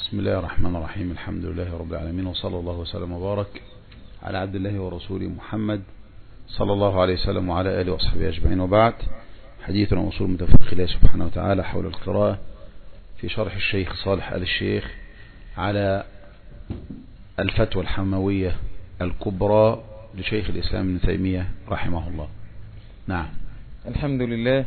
بسم الله الرحمن الرحيم. الحمد لله رب العالمين، وصلى الله وسلم وبارك على عبد الله ورسوله محمد صلى الله عليه وسلم وعلى آله وصحبه أجمعين، وبعد. حديثنا وصول متفق الله سبحانه وتعالى حول القراءة في شرح الشيخ صالح آل الشيخ على الفتوى الحموية الكبرى لشيخ الإسلام ابن تيمية رحمه الله. نعم. الحمد لله.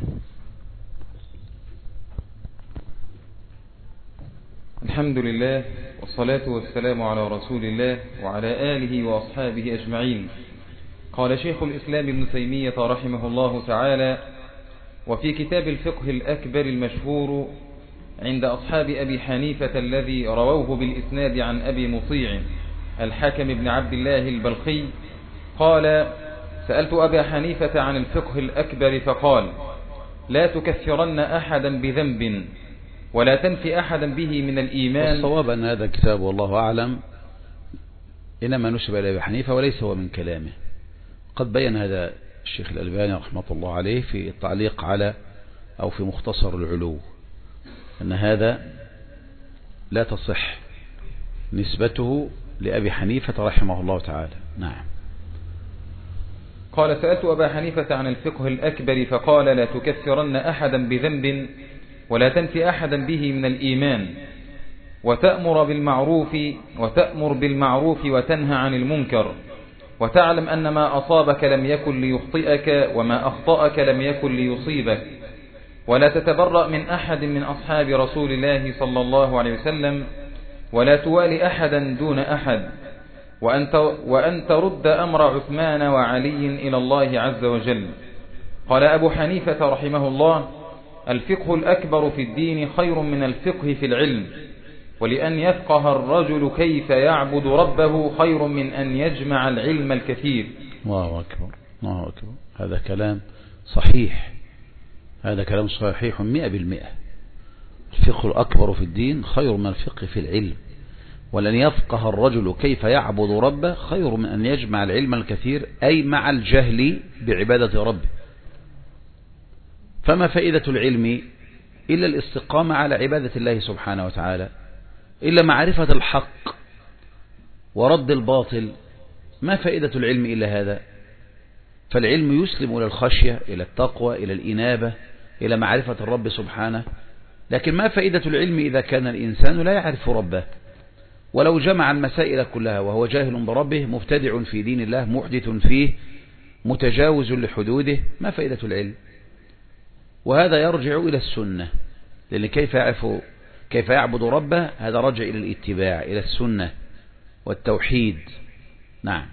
الحمد لله والصلاة والسلام على رسول الله وعلى آله وأصحابه أجمعين. قال شيخ الإسلام ابن تيمية رحمه الله تعالى: وفي كتاب الفقه الأكبر المشهور عند أصحاب أبي حنيفة الذي رووه بالإسناد عن أبي مطيع الحاكم بن عبد الله البلخي قال: سألت أبا حنيفة عن الفقه الأكبر فقال: لا تكفرن أحدا بذنب ولا تنفي أحدا به من الإيمان. الصواب أن هذا الكتاب والله أعلم إنما نسب إلى أبي حنيفة وليس هو من كلامه. قد بين هذا الشيخ الألباني رحمة الله عليه في التعليق على أو في مختصر العلو أن هذا لا تصح نسبته لأبي حنيفة رحمه الله تعالى. نعم. قال: سألت أبا حنيفة عن الفقه الأكبر فقال: لا تكفرن أحدا بذنب ولا تنفي أحدا به من الإيمان وتأمر بالمعروف وتنهى عن المنكر وتعلم أن ما أصابك لم يكن ليخطئك وما أخطأك لم يكن ليصيبك ولا تتبرأ من أحد من أصحاب رسول الله صلى الله عليه وسلم ولا توالي أحدا دون أحد وأن ترد أمر عثمان وعلي إلى الله عز وجل. قال أبو حنيفة رحمه الله: الفقه الأكبر في الدين خير من الفقه في العلم، ولأن يفقه الرجل كيف يعبد ربه خير من أن يجمع العلم الكثير. الله أكبر، الله أكبر. هذا كلام صحيح، هذا كلام صحيح 100%. الفقه الأكبر في الدين خير من الفقه في العلم، ولأن يفقه الرجل كيف يعبد ربه خير من أن يجمع العلم الكثير، أي مع الجهل بعبادة ربه. فما فائدة العلم إلا الاستقامة على عبادة الله سبحانه وتعالى، إلا معرفة الحق ورد الباطل. ما فائدة العلم إلا هذا؟ فالعلم يسلم إلى الخشية، إلى التقوى، إلى الإنابة، إلى معرفة الرب سبحانه. لكن ما فائدة العلم إذا كان الإنسان لا يعرف ربه، ولو جمع المسائل كلها وهو جاهل بربه، مبتدع في دين الله، محدث فيه، متجاوز لحدوده، ما فائدة العلم؟ وهذا يرجع إلى السنة، لأن كيف يعبد ربه هذا رجع إلى الاتباع، إلى السنة والتوحيد. نعم.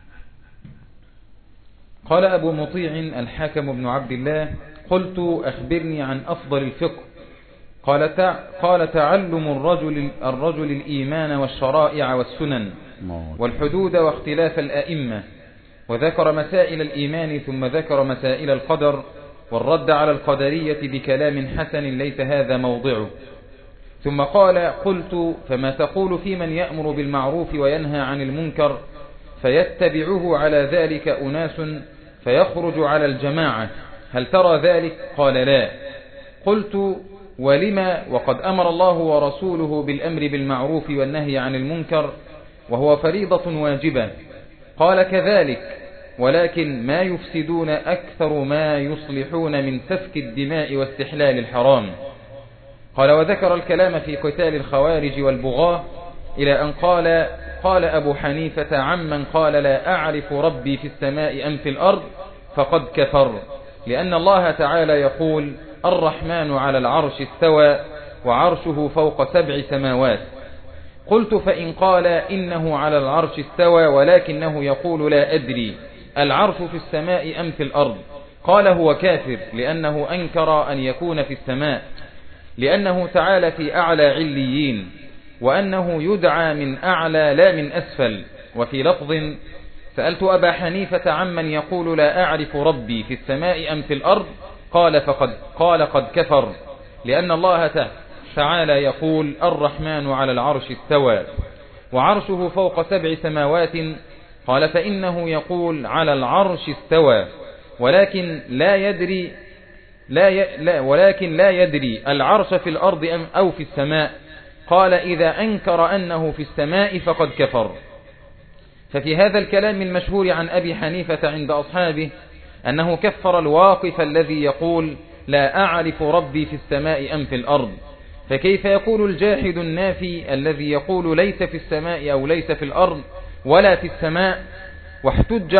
قال أبو مطيع الحاكم بن عبد الله: قلت: أخبرني عن أفضل الفقه. قال: تعلم الرجل الإيمان والشرائع والسنن والحدود واختلاف الأئمة. وذكر مسائل الإيمان ثم ذكر مسائل القدر والرد على القدرية بكلام حسن ليس هذا موضعه. ثم قال: قلت: فما تقول في من يأمر بالمعروف وينهى عن المنكر فيتبعه على ذلك أناس فيخرج على الجماعة، هل ترى ذلك؟ قال: لا. قلت: ولما وقد أمر الله ورسوله بالأمر بالمعروف والنهي عن المنكر وهو فريضة واجبة. قال: كذلك، ولكن ما يفسدون أكثر ما يصلحون من سفك الدماء واستحلال الحرام. قال: وذكر الكلام في قتال الخوارج والبغاة إلى أن قال أبو حنيفة: عمن قال لا أعرف ربي في السماء أم في الأرض فقد كفر، لأن الله تعالى يقول: الرحمن على العرش استوى وعرشه فوق 7 سماوات. قلت: فإن قال إنه على العرش استوى ولكنه يقول لا أدري العرش في السماء أم في الأرض، قال: هو كافر، لأنه أنكر أن يكون في السماء، لأنه تعالى في أعلى عليين، وأنه يدعى من أعلى لا من أسفل. وفي لفظ: سألت أبا حنيفة عمن يقول لا أعرف ربي في السماء أم في الأرض قال: قد كفر، لأن الله تعالى يقول: الرحمن على العرش استوى وعرشه فوق 7 سماوات. قال: فإنه يقول على العرش استوى ولكن لا يدري العرش في الأرض أو في السماء. قال إذا أنكر أنه في السماء فقد كفر. ففي هذا الكلام المشهور عن أبي حنيفة عند أصحابه أنه كفر الواقف الذي يقول لا أعرف ربي في السماء أم في الأرض. فكيف يقول الجاحد النافي الذي يقول ليس في السماء أو ليس في الأرض ولا في السماء، واحتج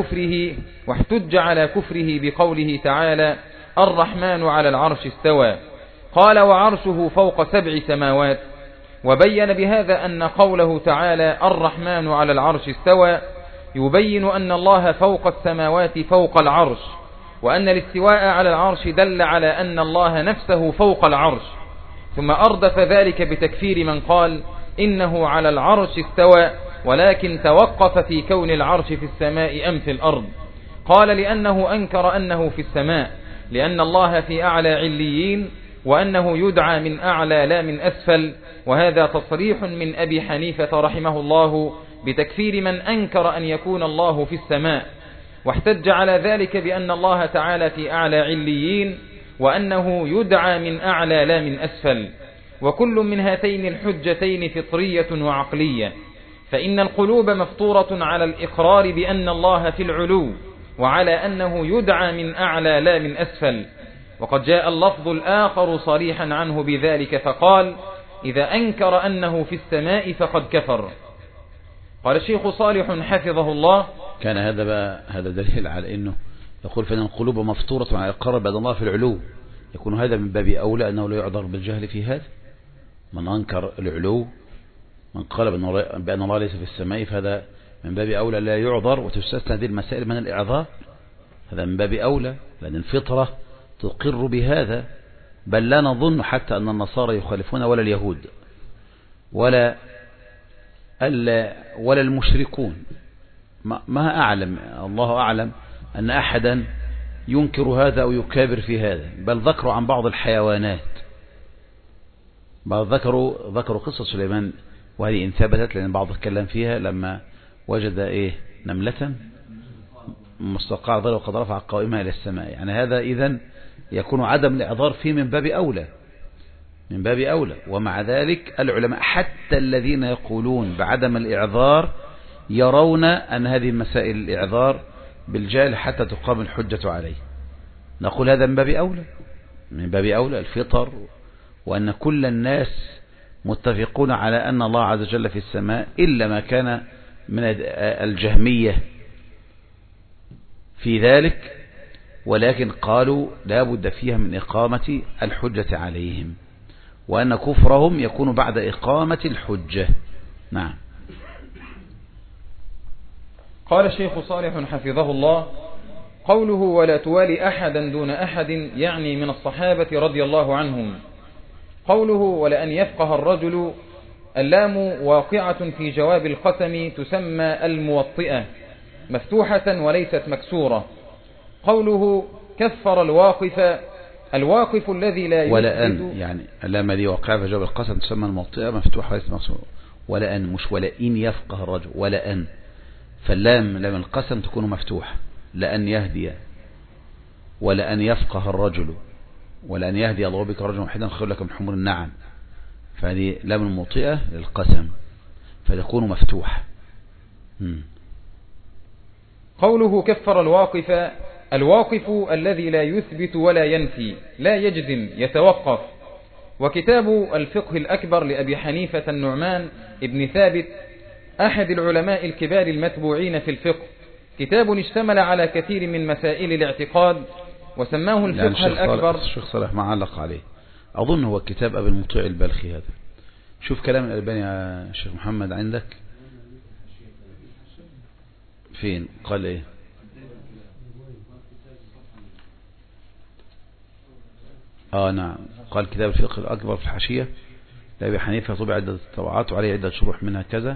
على كفره بقوله تعالى الرحمن على العرش استوى، قال وعرشه فوق 7 سماوات، وبين بهذا أن قوله تعالى الرحمن على العرش استوى يبين أن الله فوق السماوات فوق العرش، وأن الاستواء على العرش دل على أن الله نفسه فوق العرش. ثم أردف ذلك بتكفير من قال إنه على العرش استوى ولكن توقف في كون العرش في السماء أم في الأرض. قال لأنه أنكر أنه في السماء، لأن الله في أعلى عليين، وأنه يدعى من أعلى لا من أسفل، وهذا تصريح من أبي حنيفة رحمه الله بتكفير من أنكر أن يكون الله في السماء، واحتج على ذلك بأن الله تعالى في أعلى عليين، وأنه يدعى من أعلى لا من أسفل. وكل من هاتين الحجتين فطرية وعقلية، فإن القلوب مفطورة على الإقرار بأن الله في العلو، وعلى أنه يدعى من أعلى لا من أسفل. وقد جاء اللفظ الآخر صريحا عنه بذلك فقال إذا أنكر أنه في السماء فقد كفر. قال الشيخ صالح حفظه الله كان هذا دليل على أنه يقول فإن القلوب مفطورة على الإقرار بأن الله في العلو، يكون هذا من باب أولى أنه لا يعذر بالجهل في هذا. من أنكر العلو، من قال بأن الله ليس في السماء، فهذا من باب أولى لا يعذر، وتستثنى هذه المسائل من الإعذار، هذا من باب أولى، لأن الفطرة تقر بهذا. بل لا نظن حتى أن النصارى يخالفون ولا اليهود ولا المشركون، ما أعلم، الله أعلم أن أحدا ينكر هذا أو يكابر في هذا. بل ذكروا عن بعض الحيوانات، ذكروا قصة سليمان، وهذه إن ثبتت، لأن بعض الكلام فيها لما وجد نملة مستقع ظل وقد رفع قائمها إلى السماء. يعني هذا إذن يكون عدم الإعذار فيه من باب أولى. ومع ذلك العلماء حتى الذين يقولون بعدم الإعذار يرون أن هذه مسائل الإعذار بالجهل حتى تقام الحجة عليه. نقول هذا من باب أولى الفطر، وأن كل الناس متفقون على أن الله عز وجل في السماء، إلا ما كان من الجهمية في ذلك، ولكن قالوا لا بد فيها من إقامة الحجة عليهم، وأن كفرهم يكون بعد إقامة الحجة. نعم. قال الشيخ صالح حفظه الله قوله ولا توالي أحدا دون أحد يعني من الصحابة رضي الله عنهم. قوله ولأن يفقه الرجل، اللام واقعة في جواب القسم تسمى الموطئة مفتوحة وليست مكسورة. قوله كفر الواقف الذي لا يثبت، ولأن يعني اللام دي واقعة في جواب القسم تسمى الموطئة مفتوحة وليست مكسورة. ولأن مش ولئن يفقه الرجل، ولأن، فاللام لام القسم تكون مفتوحة، لأن يهدي، ولأن يفقه الرجل، ولأن يهدي الله بك رجلا واحدا خير لك من حمر النعم، فهذه لام الموطئة للقسم فتكون مفتوحة. قوله كفر الواقف الذي لا يثبت ولا ينفي، لا يجزم، يتوقف. وكتاب الفقه الأكبر لأبي حنيفة النعمان ابن ثابت أحد العلماء الكبار المتبوعين في الفقه، كتاب اشتمل على كثير من مسائل الاعتقاد، وسماه الفقه الأكبر. الشيخ صالح ما علق عليه، أظن هو كتاب أبي المطيع البلخي هذا. شوف كلام الألباني يا شيخ محمد عندك فين؟ قال إيه؟ نعم، قال كتاب الفقه الأكبر في الحاشية لأبي حنيفة طبع عدة طبعات وعليه عدة شروح منها كذا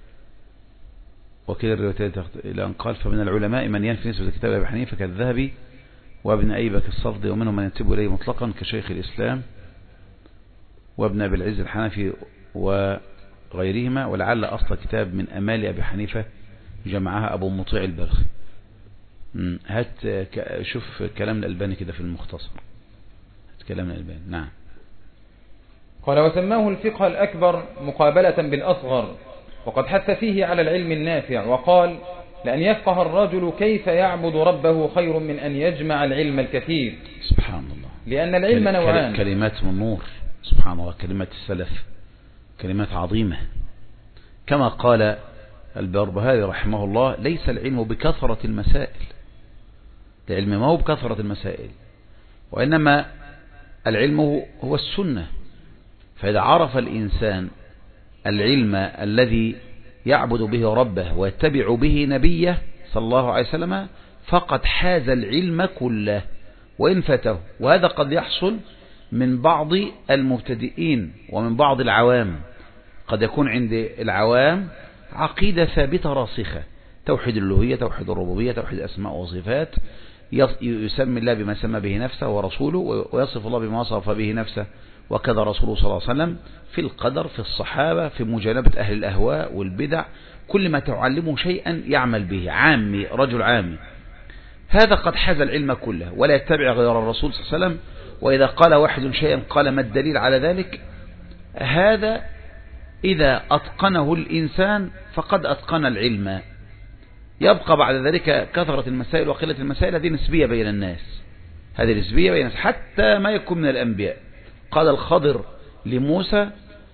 وكذا الروايات إلى أن قال فمن العلماء من ينفي نسبة كتاب أبي حنيفة كالذهبي وابن أيبك الصفدي، ومنهم من ينتبه إليه مطلقا كشيخ الإسلام وابن أبي العز الحنفي وغيرهما. ولعل أصل كتاب من أمال أبي حنيفة جمعها أبو مطيع البلخي. هات شوف كلام الألباني كده في المختصر، هات كلام الألباني. نعم. قال وسماه الفقه الأكبر مقابلة بالأصغر، وقد حث فيه على العلم النافع، وقال لأن يفقه الرجل كيف يعبد ربه خير من أن يجمع العلم الكثير. سبحان الله. لأن العلم نوعان. كلمات من نور، سبحان الله، كلمات السلف كلمات عظيمة. كما قال البربهاري رحمه الله: ليس العلم بكثرة المسائل، العلم ما هو بكثرة المسائل، وإنما العلم هو السنة. فإذا عرف الإنسان العلم الذي يعبد به ربه ويتبع به نبيه صلى الله عليه وسلم فقد حاز العلم كله وإن فاته. وهذا قد يحصل من بعض المبتدئين ومن بعض العوام. قد يكون عند العوام عقيدة ثابتة راسخة، توحيد الألوهية، توحيد الربوبية، توحيد الأسماء والصفات، يسمي الله بما سمى به نفسه ورسوله، ويصف الله بما وصف به نفسه وكذا رسوله صلى الله عليه وسلم، في القدر، في الصحابة، في مجانبة أهل الأهواء والبدع. كل ما تعلمه شيئا يعمل به، عامي، رجل عامي، هذا قد حاز العلم كله ولا يتبع غير الرسول صلى الله عليه وسلم. وإذا قال واحد شيئا قال ما الدليل على ذلك؟ هذا إذا أتقنه الإنسان فقد أتقن العلم. يبقى بعد ذلك كثرة المسائل وقلة المسائل، هذه نسبية بين الناس، هذه نسبية بين الناس حتى ما يكون من الأنبياء. قال الخضر لموسى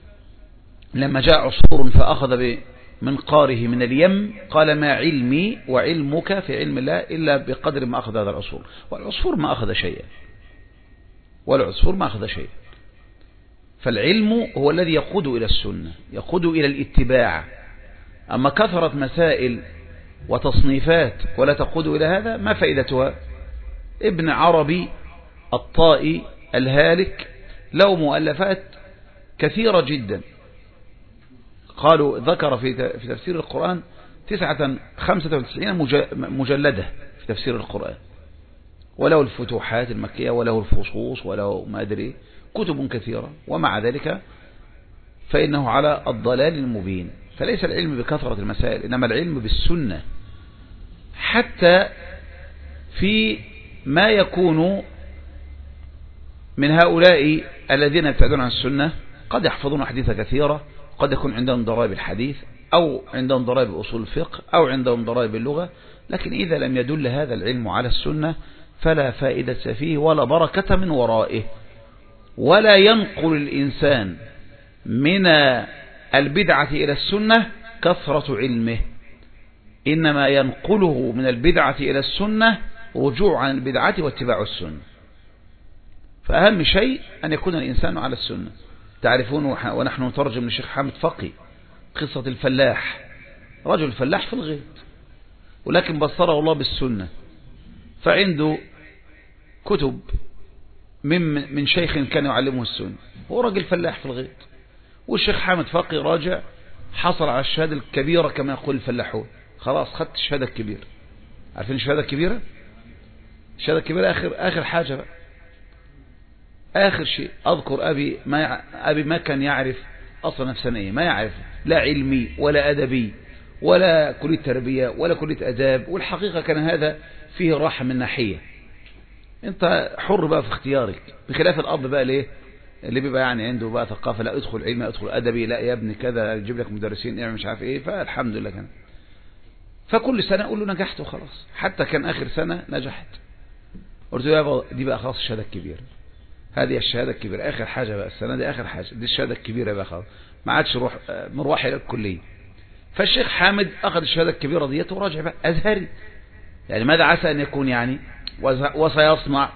لما جاء عصفور فأخذ بمنقاره من اليم قال ما علمي وعلمك في علم الله إلا بقدر ما أخذ هذا العصفور. والعصفور ما أخذ شيئا، والعصفور ما أخذ شيئا. فالعلم هو الذي يقود إلى السنة، يقود إلى الاتباع. أما كثرة مسائل وتصنيفات ولا تقود إلى هذا ما فائدتها؟ ابن عربي الطائي الهالك له مؤلفات كثيرة جدا، قالوا ذكر في تفسير القرآن 95 مجلدة في تفسير القرآن، وله الفتوحات المكية وله الفصوص وله ما أدري كتب كثيرة. ومع ذلك فإنه على الضلال المبين. فليس العلم بكثرة المسائل، إنما العلم بالسنة. حتى في ما يكون من هؤلاء الذين يبتعدون عن السنة قد يحفظون حديث كثيرة، قد يكون عندهم ضرائب الحديث أو عندهم ضرائب أصول الفقه أو عندهم ضرائب اللغة، لكن إذا لم يدل هذا العلم على السنة فلا فائدة فيه ولا بركة من ورائه. ولا ينقل الإنسان من البدعة إلى السنة كثرة علمه، إنما ينقله من البدعة إلى السنة رجوع عن البدعة واتباع السنة. فأهم شيء أن يكون الإنسان على السنة. تعرفون ونحن نترجم للشيخ حامد فقي قصة الفلاح، رجل فلاح في الغيط ولكن بصره الله بالسنة، فعنده كتب من شيخ كان يعلمه السنة، هو راجل فلاح في الغيط. والشيخ حامد فقي راجع حصل على الشهادة الكبيرة كما يقول الفلاحون، خلاص خدت الشهادة الكبيرة. عارفين الشهادة الكبيرة؟ الشهادة الكبيرة آخر حاجة بقى، آخر شيء. أذكر أبي ما كان يعرف أصلا نفسانية، ما يعرف لا علمي ولا أدبي ولا كلية تربية ولا كلية أداب. والحقيقة كان هذا فيه راحة من ناحية، انت حر بقى في اختيارك، بخلاف الأب بقى ليه اللي بيبقى يعني عنده بقى ثقافة، لا ادخل علمي ادخل أدبي، لا يا ابني كذا يجيب لك مدرسين اعمل مش عارف ايه. فالحمد لله كان فكل سنة أقول له نجحت وخلاص. حتى كان آخر سنة نجحت، قلت له يابا دي بقى خلاص الشهادة الكبيرة، هذه الشهادة الكبيرة آخر حاجة بقى، السنة دي آخر حاجة، دي الشهادة الكبيرة بقى خلاص، ما عادش مروح إلى الكلية. فالشيخ حامد أخذ الشهادة الكبيرة ديت وراجع بقى أزهري، يعني ماذا عسى أن يكون يعني وسيصنع.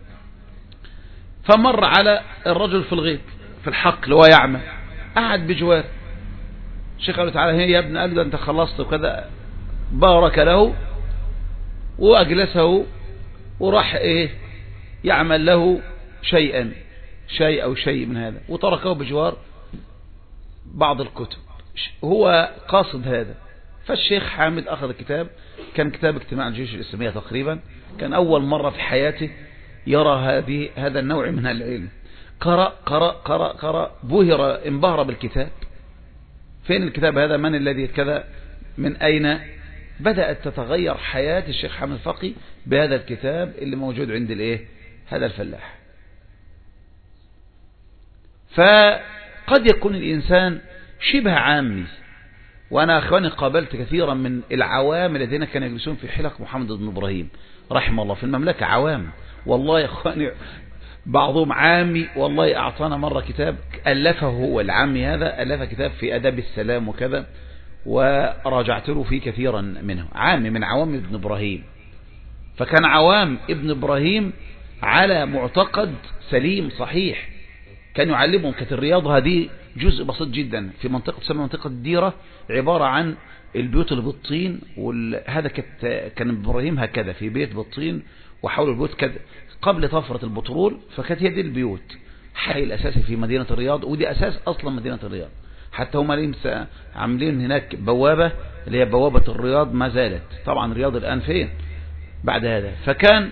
فمر على الرجل في الغيط في الحقل وهو يعمى، قعد بجوار الشيخ، قال له تعالى هي يا ابن، قال له أنت خلصت وكذا، بارك له وأجلسه وراح إيه يعمل له شيئا، شيء أو شيء من هذا، وتركه بجوار بعض الكتب، هو قاصد هذا. فالشيخ حامد أخذ الكتاب، كان كتاب اجتماع الجيوش الإسلامية تقريبا، كان أول مرة في حياته يرى هذا النوع من العلم. قرأ بهر انبهر بالكتاب. فين الكتاب هذا؟ من الذي كذا؟ من أين؟ بدأت تتغير حياة الشيخ حامد فقي بهذا الكتاب اللي موجود عند هذا الفلاح. فقد يكون الإنسان شبه عامي. وأنا أخواني قابلت كثيرا من العوام الذين كانوا يجلسون في حلق محمد بن إبراهيم رحمه الله في المملكة، عوام والله يا أخواني، بعضهم عامي والله. أعطانا مرة كتاب ألفه هو العامي هذا، ألف كتاب في أداب السلام وكذا، وراجعت له فيه كثيرا منه، عامي من عوام ابن إبراهيم. فكان عوام ابن إبراهيم على معتقد سليم صحيح، كان يعلمهم. كانت الرياضة هذه جزء بسيط جدا في منطقة تسمى منطقة الديرة، عبارة عن البيوت اللي بالطين، وهذا كان إبراهيم هكذا في بيت بالطين، وحول البيوت كده قبل طفرة البترول، فكانت هي دي البيوت، حي الأساسي في مدينة الرياض، ودي أساس أصلا مدينة الرياض. حتى هم لسه عاملين هناك بوابة اللي هي بوابة الرياض، ما زالت. طبعا الرياض الآن فين بعد هذا؟ فكان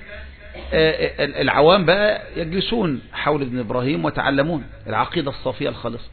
العوام بقى يجلسون حول ابن إبراهيم وتعلمون العقيدة الصافية الخالصة.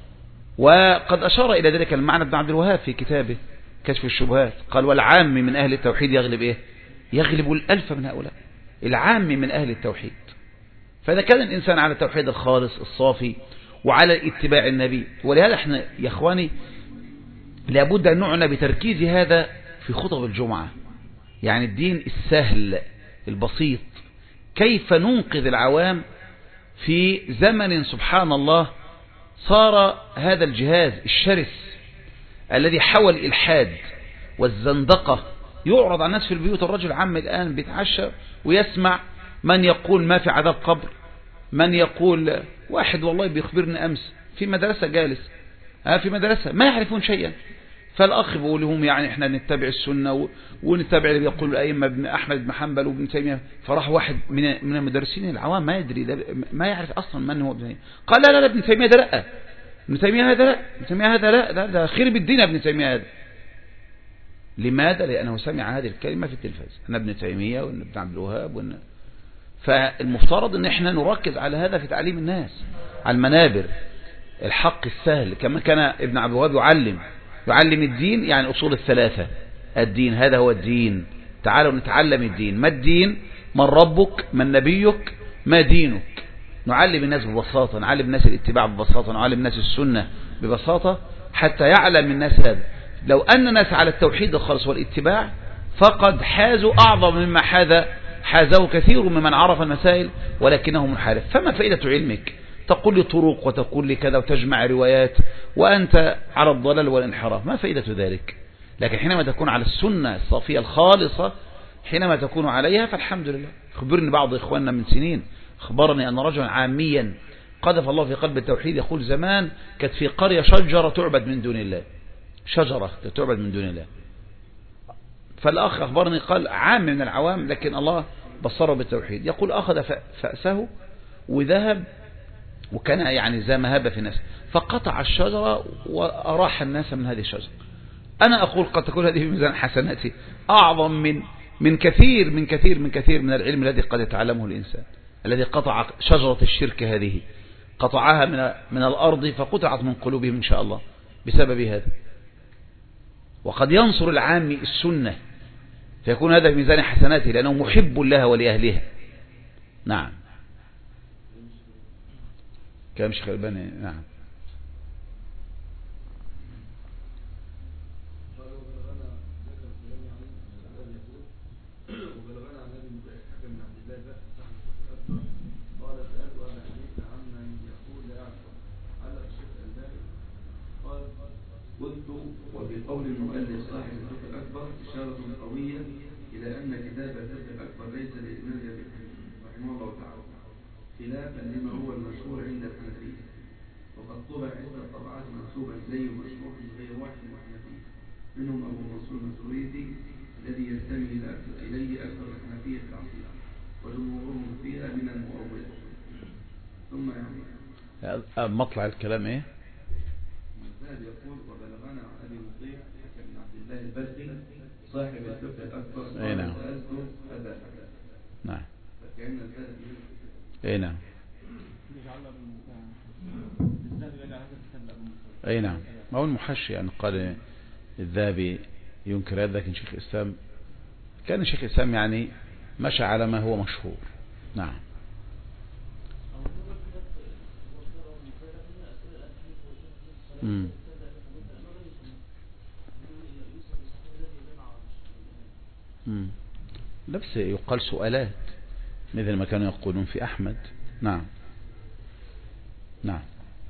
وقد أشار إلى ذلك المعنى ابن عبد الوهاب في كتابه كشف الشبهات، قال والعام من أهل التوحيد يغلب إيه؟ يغلب الألف من هؤلاء، العام من أهل التوحيد. فإذا كان الإنسان على التوحيد الخالص الصافي وعلى اتباع النبي، ولهذا احنا يا اخواني لابد أن نعنى بتركيز هذا في خطب الجمعة، يعني الدين السهل البسيط، كيف ننقذ العوام في زمن سبحان الله صار هذا الجهاز الشرس الذي حول الإلحاد والزندقة يعرض على الناس في البيوت. الرجل عام الآن بيتعشى ويسمع من يقول ما في عذاب قبر، من يقول، واحد والله بيخبرني أمس في مدرسة جالس في مدرسة ما يعرفون شيئا، فالأخ بيقول لهم يعني احنا نتبع السنة ونتبع اللي بيقول الأئمة ابن أحمد بن حنبل وابن تيمية. فراح واحد من المدرسين العوام ما يدري، ما يعرف أصلا من هو ابن تيمية، قال لا ابن تيمية ده لا، ابن تيمية هذا لا، ابن تيمية هذا لا، ده خرب الدين ابن تيمية هذا. لماذا؟ لأنه سمع هذه الكلمة في التلفاز، أنا ابن تيمية وابن عبد الوهاب فالمفترض ان احنا نركز على هذا في تعليم الناس على المنابر، الحق السهل. كما كان ابن عبد الوهاب يعلم الدين، يعني أصول الثلاثة، الدين هذا هو الدين، تعالوا نتعلم الدين. ما الدين؟ من ربك؟ من نبيك؟ ما دينك؟ نعلم الناس ببساطة، نعلم الناس الاتباع ببساطة، نعلم الناس السنة ببساطة حتى يعلم الناس هذا. لو أن الناس على التوحيد الخالص والاتباع فقد حازوا أعظم مما حازه كثير ممن عرف المسائل ولكنه منحرف. فما فائدة علمك؟ تقول لي طرق وتقول لي كذا وتجمع روايات وأنت على الضلال والانحراف، ما فائدة ذلك؟ لكن حينما تكون على السنة الصافية الخالصة، حينما تكون عليها فالحمد لله. خبرني بعض إخواننا من سنين، أخبرني أن رجلا عاميا قذف الله في قلب التوحيد، يقول زمان كانت في قرية شجرة تعبد من دون الله، شجرة تعبد من دون الله. فالأخ أخبرني قال عام من العوام لكن الله بصره بالتوحيد، يقول أخذ فأسه وذهب، وكان يعني ذا مهابة في الناس، فقطع الشجرة وأراح الناس من هذه الشجرة. أنا أقول قد تكون هذه في ميزان حسناتي أعظم من كثير من العلم الذي قد يتعلمه الإنسان، الذي قطع شجرة الشرك هذه، قطعها من الأرض فقطعت من قلوبهم إن شاء الله بسبب هذا. وقد ينصر العام السنة فيكون هذا في ميزان حسناته لأنه محب لها ولأهلها. نعم كلام شيخ الألباني. نعم وبقول المؤلف صاحب الفقه الأكبر إشارة قوية إلى أن كتاب الفقه الأكبر ليس للإمام أبي حنيفة رحمه الله تعالى، خلافا لما هو المشهور عند الحنفية، وقد طبع عدة طبعات منسوبة إليه مشروح غير واحد من الحنفية، منهم أبو منصور الماتريدي الذي ينتمي إليه أكثر الحنفية في العصر وجمهورهم فيها من المؤولة. ثم يعني مطلع الكلام إيه؟ يقول وبلغنا عن أبي مطيع حكم بن عبد الله البلخي صاحب الفقه الأكبر أي نعم هذا نعم فكأن الفقه أي نعم أي نعم. ما هو المحشي يعني قال الذهبي ينكر هذا، لكن شيخ الإسلام كان شيخ الإسلام يعني مشى على ما هو مشهور. نعم لا بس يقال سؤالات مثل ما كانوا يقولون في أحمد. نعم نعم.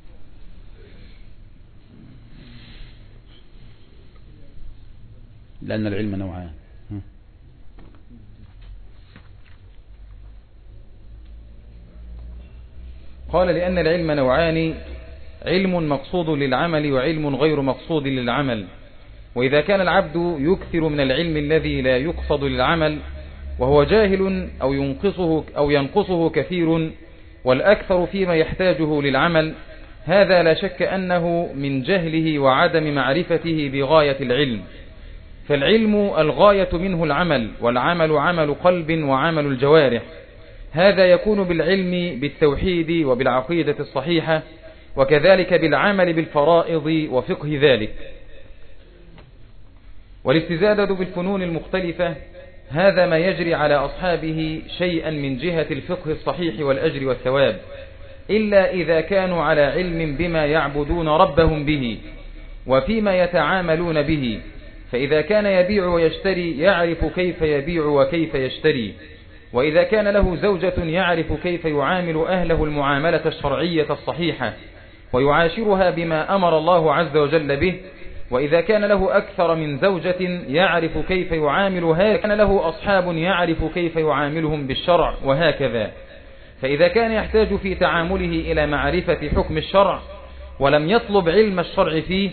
لأن العلم نوعان. قال لأن العلم نوعان، علم مقصود للعمل وعلم غير مقصود للعمل. وإذا كان العبد يكثر من العلم الذي لا يقصد للعمل وهو جاهل أو ينقصه كثير والأكثر فيما يحتاجه للعمل، هذا لا شك أنه من جهله وعدم معرفته بغاية العلم. فالعلم الغاية منه العمل، والعمل عمل قلب وعمل الجوارح. هذا يكون بالعلم بالتوحيد وبالعقيدة الصحيحة، وكذلك بالعمل بالفرائض وفقه ذلك. والاستزادة بالفنون المختلفة هذا ما يجري على أصحابه شيئا من جهة الفقه الصحيح والأجر والثواب، إلا إذا كانوا على علم بما يعبدون ربهم به وفيما يتعاملون به. فإذا كان يبيع ويشتري يعرف كيف يبيع وكيف يشتري، وإذا كان له زوجة يعرف كيف يعامل أهله المعاملة الشرعية الصحيحة ويعاشرها بما أمر الله عز وجل به. وإذا كان له أكثر من زوجة يعرف كيف يعاملها، كان له أصحاب يعرف كيف يعاملهم بالشرع، وهكذا. فإذا كان يحتاج في تعامله إلى معرفة حكم الشرع ولم يطلب علم الشرع فيه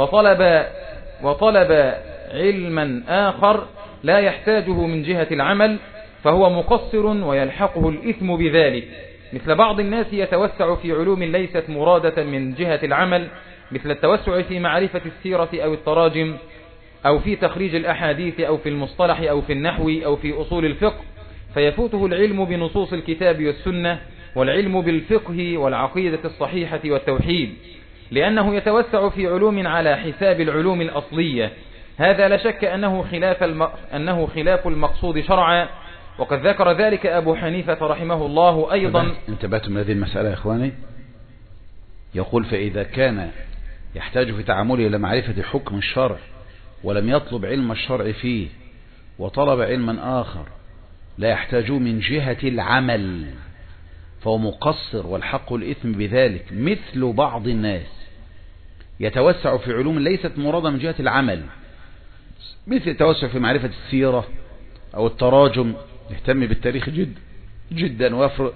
وطلب علما آخر لا يحتاجه من جهة العمل، فهو مقصر ويلحقه الإثم بذلك. مثل بعض الناس يتوسع في علوم ليست مرادة من جهة العمل، مثل التوسع في معرفة السيرة أو التراجم أو في تخريج الأحاديث أو في المصطلح أو في النحو أو في أصول الفقه، فيفوته العلم بنصوص الكتاب والسنة والعلم بالفقه والعقيدة الصحيحة والتوحيد، لأنه يتوسع في علوم على حساب العلوم الأصلية. هذا لا شك أنه خلاف المقصود شرعا، وقد ذكر ذلك أبو حنيفة رحمه الله أيضا. انتبهتم لهذه المسألة يا إخواني؟ يقول فإذا كان يحتاج في تعامله إلى معرفة حكم الشرع ولم يطلب علم الشرع فيه وطلب علما آخر لا يحتاج من جهة العمل، فهو مقصر والحق الإثم بذلك. مثل بعض الناس يتوسع في علوم ليست مرادة من جهة العمل، مثل التوسع في معرفة السيرة أو التراجم، يهتم بالتاريخ جدا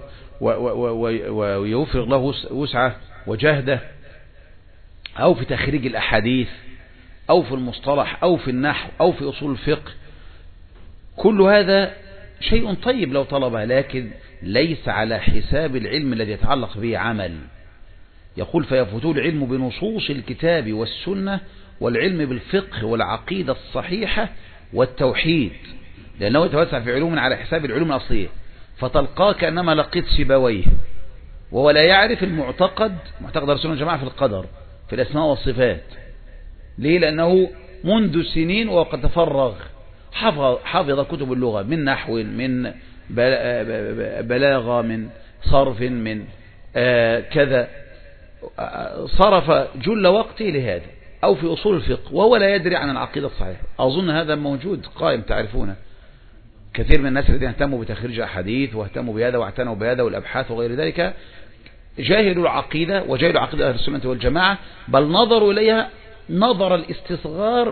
ويوفر له وسعة وجهده، أو في تخريج الأحاديث أو في المصطلح أو في النحو أو في أصول الفقه. كل هذا شيء طيب لو طلبه، لكن ليس على حساب العلم الذي يتعلق به عمل. يقول فيفوتوا العلم بنصوص الكتاب والسنة والعلم بالفقه والعقيدة الصحيحة والتوحيد، لأنه يتوسع في علوم على حساب العلوم الأصلية، فتلقاه كأنما لقيت سيبويه وهو لا يعرف معتقد رسول الجماعة في القدر في الأسماء والصفات. ليه؟ لأنه منذ سنين وقد تفرغ، حفظ كتب اللغة من نحو، من بلاغة، من صرف، من كذا، صرف جل وقته لهذا، أو في أصول الفقه وهو لا يدري عن العقيدة الصحيحة. أظن هذا موجود قائم تعرفونه. كثير من الناس الذين اهتموا بتخريج أحاديث واهتموا بهذا واعتنوا بهذا والأبحاث وغير ذلك جاهلوا العقيدة وجاهلوا عقيدة أهل السنة والجماعة، بل نظروا إليها نظر الاستصغار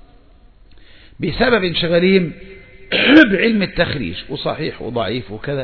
بسبب انشغالهم بعلم التخريج وصحيح وضعيف وكذا،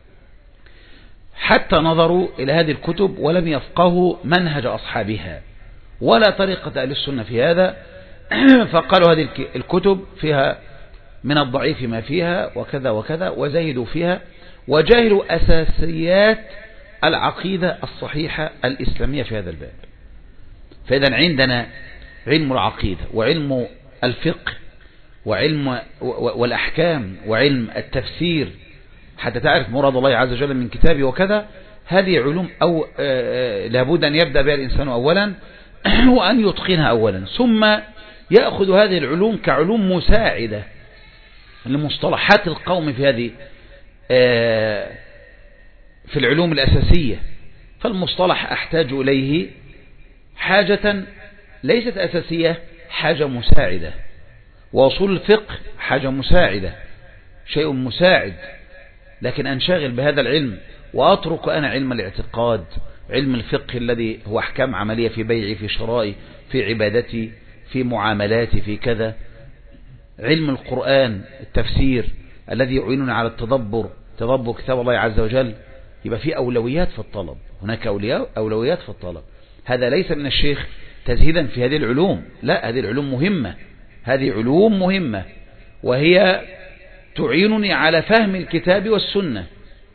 حتى نظروا إلى هذه الكتب ولم يفقهوا منهج أصحابها ولا طريقة أهل السنة في هذا، فقالوا هذه الكتب فيها من الضعيف ما فيها وكذا وكذا، وزاهدوا فيها وجاهلوا أساسيات العقيدة الصحيحة الإسلامية في هذا الباب. فإذا عندنا علم العقيدة وعلم الفقه وعلم والأحكام وعلم التفسير حتى تعرف مراد الله عز وجل من كتابه وكذا. هذه علوم أو لابد أن يبدأ بها الإنسان أولا وأن يتقنها أولا، ثم يأخذ هذه العلوم كعلوم مساعدة لمصطلحات القوم في هذه في العلوم الأساسية. فالمصطلح أحتاج إليه حاجة ليست أساسية، حاجة مساعدة، وأصول الفقه حاجة مساعدة، شيء مساعد، لكن أنشغل بهذا العلم وأترك أنا علم الاعتقاد، علم الفقه الذي هو أحكام عملية في بيعي، في شرائي، في عبادتي، في معاملاتي، في كذا، علم القرآن التفسير الذي يعيننا على تدبر كتاب الله عز وجل. يبقى في أولويات في الطلب، هناك أولويات في الطلب. هذا ليس من الشيخ تزهيدا في هذه العلوم، لا، هذه العلوم مهمة، هذه علوم مهمة، وهي تعينني على فهم الكتاب والسنة،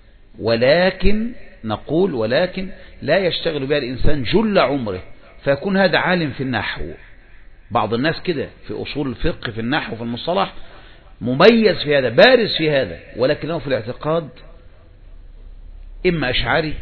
ولكن نقول ولكن لا يشتغل بها الإنسان جل عمره فيكون هذا عالم في النحو. بعض الناس كده في أصول الفقه، في النحو، في المصطلح، مميز في هذا، بارز في هذا، ولكنه في الاعتقاد إما أشعري،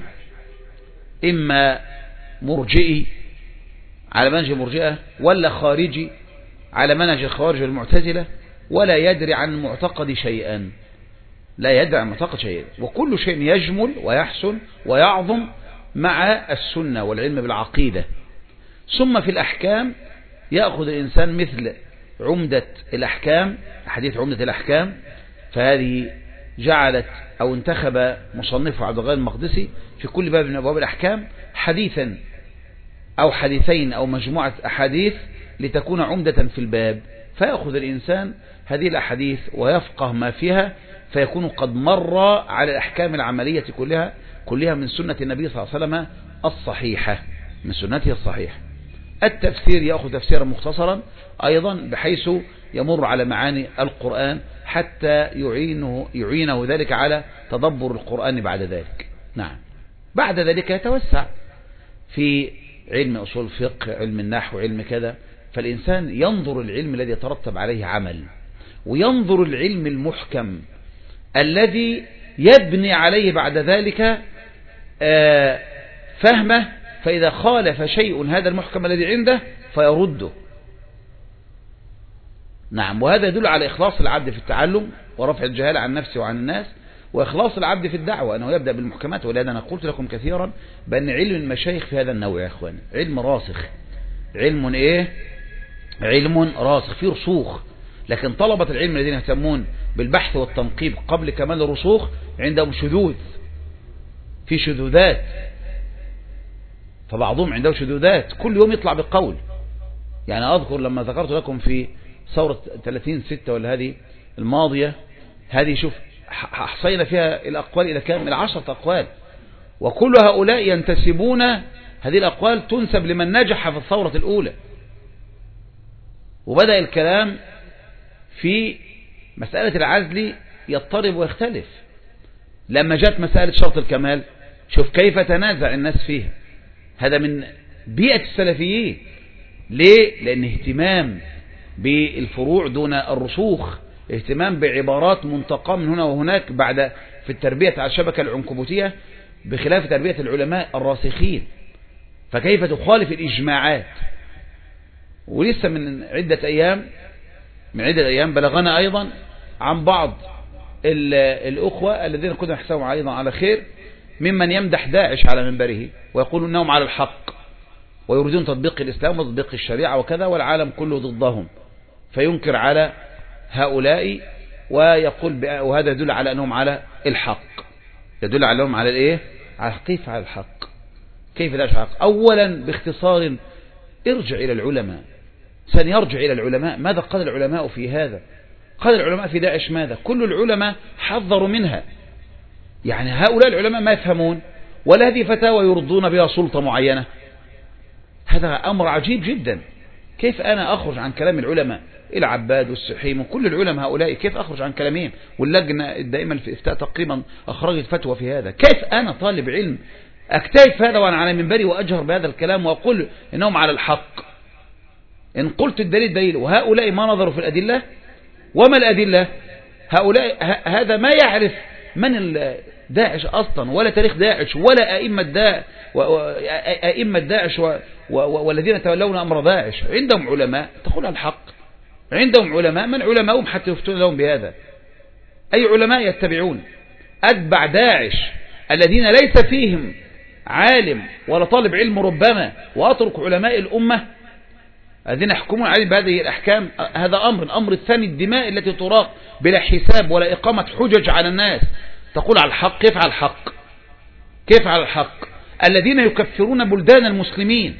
إما مرجئي على منهج المرجئة، ولا خارجي على منهج الخوارج والمعتزلة، ولا يدري عن معتقد شيئا، لا يدري عن معتقد شيئا، وكل شيء يجمل ويحسن ويعظم مع السنة والعلم بالعقيدة. ثم في الأحكام يأخذ الإنسان مثل عمدة الأحكام، حديث عمدة الأحكام، فهذه جعلت أو انتخب مصنفه عبد الغني المقدسي في كل باب من أبواب الأحكام حديثا أو حديثين أو مجموعة أحاديث لتكون عمدة في الباب، فيأخذ الإنسان هذه الأحاديث ويفقه ما فيها، فيكون قد مر على الأحكام العملية كلها من سنة النبي صلى الله عليه وسلم الصحيحة، من سنته الصحيحة. التفسير يأخذ تفسيرا مختصرا أيضا بحيث يمر على معاني القرآن حتى يعينه ذلك على تدبر القرآن بعد ذلك. نعم، بعد ذلك يتوسع في علم أصول الفقه، علم النحو، علم كذا، فالإنسان ينظر العلم الذي يترتب عليه عمل، وينظر العلم المحكم الذي يبني عليه بعد ذلك فهمه، فإذا خالف شيء هذا المحكم الذي عنده فيرده. نعم، وهذا يدل على إخلاص العبد في التعلم ورفع الجهالة عن نفسه وعن الناس، وإخلاص العبد في الدعوة أنه يبدأ بالمحكمات. ولهذا أنا قلت لكم كثيرا بأن علم المشايخ في هذا النوع يا أخواني علم راسخ، علم إيه؟ علم راسخ فيه رسوخ. لكن طلبة العلم الذين يهتمون بالبحث والتنقيب قبل كمال الرسوخ عندهم شذوذ، في شذوذات، فبعضهم عنده شذوذات كل يوم يطلع بقول. يعني أذكر لما ذكرت لكم في ثورة 30/6 ولا هذه الماضية، هذه شوف حصينا فيها الأقوال إلى كام؟ إلى 10 أقوال، وكل هؤلاء ينتسبون، هذه الأقوال تنسب لمن نجح في الثورة الأولى. وبدأ الكلام في مسألة العزل يضطرب ويختلف. لما جاءت مسألة شرط الكمال شوف كيف تنازع الناس فيها. هذا من بيئة السلفيين. ليه؟ لأن اهتمام بالفروع دون الرسوخ، اهتمام بعبارات منتقاة من هنا وهناك بعد في التربية على الشبكة العنكبوتية، بخلاف تربية العلماء الراسخين. فكيف تخالف الإجماعات؟ ولسه من عدة أيام بلغنا أيضا عن بعض الأخوة الذين كنا نحسبهم أيضا على خير، ممن يمدح داعش على منبره ويقول أنهم على الحق ويريدون تطبيق الإسلام وتطبيق الشريعة وكذا، والعالم كله ضدهم، فينكر على هؤلاء ويقول وهذا يدل على أنهم على الحق، يدل على أنهم على الإيه؟ كيف على الحق؟ كيف لا الحق؟ أولا باختصار ارجع إلى العلماء، سنرجع إلى العلماء. ماذا قال العلماء في هذا؟ قال العلماء في داعش ماذا؟ كل العلماء حذروا منها. يعني هؤلاء العلماء ما يفهمون، ولا هذه فتاوى يرضون بها سلطة معينة. هذا أمر عجيب جدا. كيف أنا أخرج عن كلام العلماء العباد والسحيم وكل العلماء هؤلاء، كيف أخرج عن كلامهم؟ واللجنة الدائمة في الإفتاء تقريبا أخرجت فتوى في هذا. كيف أنا طالب علم أكتشف هذا وأنا على منبري وأجهر بهذا الكلام وأقول إنهم على الحق؟ إن قلت الدليل دليل، وهؤلاء ما نظروا في الأدلة. وما الأدلة؟ هؤلاء هذا ما يعرف من داعش أصلا، ولا تاريخ داعش، ولا أئمة داعش والذين تولون أمر داعش. عندهم علماء تقول الحق، عندهم علماء، من علماءهم حتى يفتون لهم بهذا؟ أي علماء يتبعون؟ أتبع داعش الذين ليس فيهم عالم ولا طالب علم ربما وأترك علماء الأمة الذين يحكمون عليه بهذه الأحكام؟ هذا أمر الثاني الدماء التي تراق بلا حساب ولا إقامة حجج على الناس. تقول على الحق، كيف على الحق؟ كيف على الحق؟ الذين يكفرون بلدان المسلمين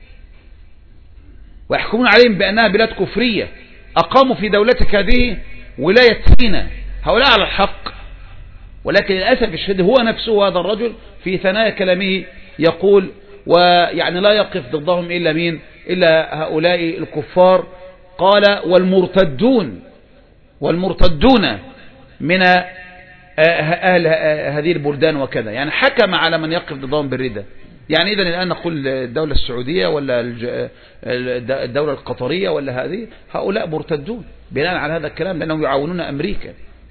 ويحكمون عليهم بأنها بلاد كفرية، أقاموا في دولتك هذه ولاية سيناء، هؤلاء على الحق. ولكن للأسف الشديد هو نفسه هذا الرجل في ثنايا كلامه يقول ويعني لا يقف ضدهم إلا مين؟ إلا هؤلاء الكفار. قال والمرتدون من أهل هذه البلدان وكذا، يعني حكم على من يقف ضدهم بالردة. يعني إذن الآن نقول الدولة السعودية ولا الدولة القطرية ولا هذه، هؤلاء مرتدون بناء على هذا الكلام لأنهم يعاونون أمريكا.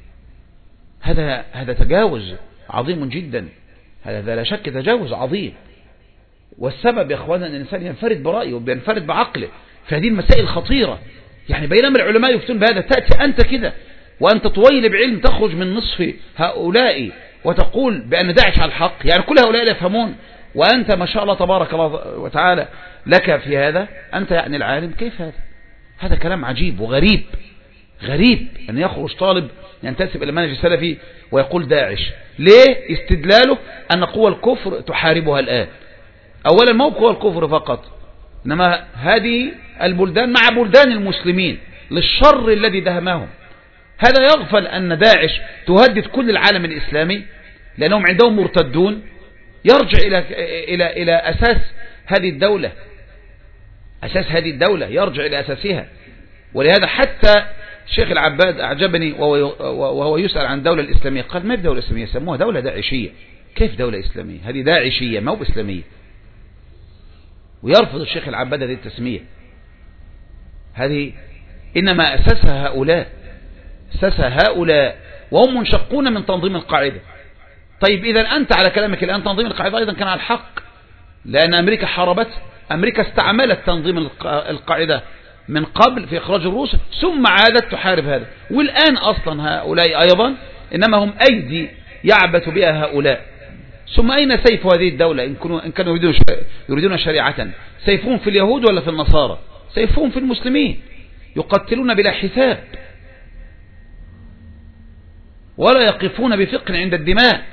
هذا تجاوز عظيم جدا، هذا لا شك تجاوز عظيم. والسبب يا أخوانا أن الإنسان ينفرد برأيه وينفرد بعقله في هذه المسائل الخطيرة. يعني بينما العلماء يفتون بهذا، تأتي أنت كده وأنت طويل بعلم تخرج من نصف هؤلاء وتقول بأن داعش على الحق. يعني كل هؤلاء لا يفهمون وأنت ما شاء الله تبارك الله وتعالى لك في هذا، أنت يعني العالم. كيف هذا كلام عجيب وغريب. غريب أن يخرج طالب ينتسب إلى المنهج السلفي ويقول داعش. ليه؟ استدلاله أن قوى الكفر تحاربها الآن. أولا ما هو قوى الكفر فقط، إنما هذه البلدان مع بلدان المسلمين للشر الذي دهمهم. هذا يغفل أن داعش تهدد كل العالم الإسلامي لأنهم عندهم مرتدون. يرجع إلى أساس هذه الدولة، أساس هذه الدولة يرجع إلى أساسها. ولهذا حتى الشيخ العباد أعجبني وهو يسأل عن الدولة الإسلامية قال ما بدولة إسلامية، سموها دولة داعشية. كيف دولة إسلامية؟ هذه داعشية ما هو إسلامية. ويرفض الشيخ العباد هذه التسمية. هذه إنما أساسها هؤلاء وهم منشقون من تنظيم القاعدة. طيب إذا أنت على كلامك الآن تنظيم القاعدة أيضا كان على الحق، لأن أمريكا حاربت، أمريكا استعملت تنظيم القاعدة من قبل في إخراج الروس ثم عادت تحارب هذا. والآن أصلا هؤلاء أيضا إنما هم أيدي يعبث بها هؤلاء. ثم أين سيف هذه الدولة إن كانوا يريدون شريعة؟ سيفهم في اليهود ولا في النصارى؟ سيفهم في المسلمين، يقتلون بلا حساب ولا يقفون بفقر عند الدماء.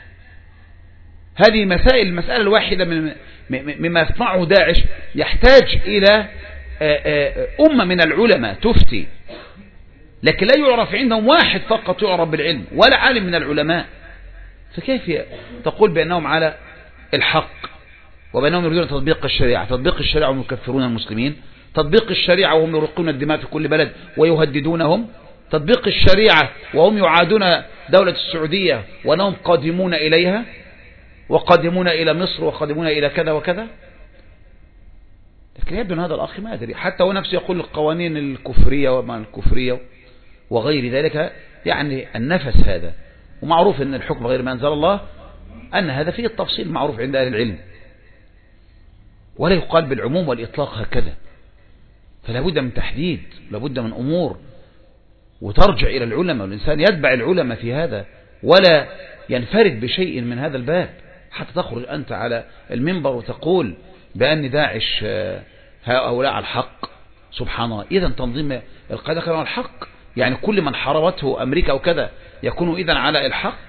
هذه مسائل، المسألة الواحدة مما يصنعه داعش يحتاج إلى أمة من العلماء تفتي، لكن لا يعرف عندهم واحد فقط يعرف بالعلم ولا عالم من العلماء. فكيف تقول بأنهم على الحق وبأنهم يريدون تطبيق الشريعة؟ تطبيق الشريعة وهم يكفرون المسلمين، تطبيق الشريعة وهم يرقون الدماء في كل بلد ويهددونهم، تطبيق الشريعة وهم يعادون دولة السعودية وأنهم قادمون إليها وقادمون إلى مصر وقادمون إلى كذا وكذا. لكن يبدو أن هذا الأخ ما أدري، حتى هو نفسه يقول القوانين الكفرية وما الكفرية وغير ذلك، يعني النفس هذا. ومعروف أن الحكم غير ما أنزل الله أن هذا فيه التفصيل معروف عند أهل العلم، ولا يقال بالعموم والإطلاق هكذا. فلا بد من تحديد، لا بد من أمور، وترجع إلى العلماء، والإنسان يتبع العلماء في هذا ولا ينفرد بشيء من هذا الباب حتى تخرج أنت على المنبر وتقول بأن داعش هؤلاء على الحق. سبحان الله. إذن تنظيم القاعدة كانوا على الحق، يعني كل من حاربته أمريكا أو كذا يكون إذن على الحق.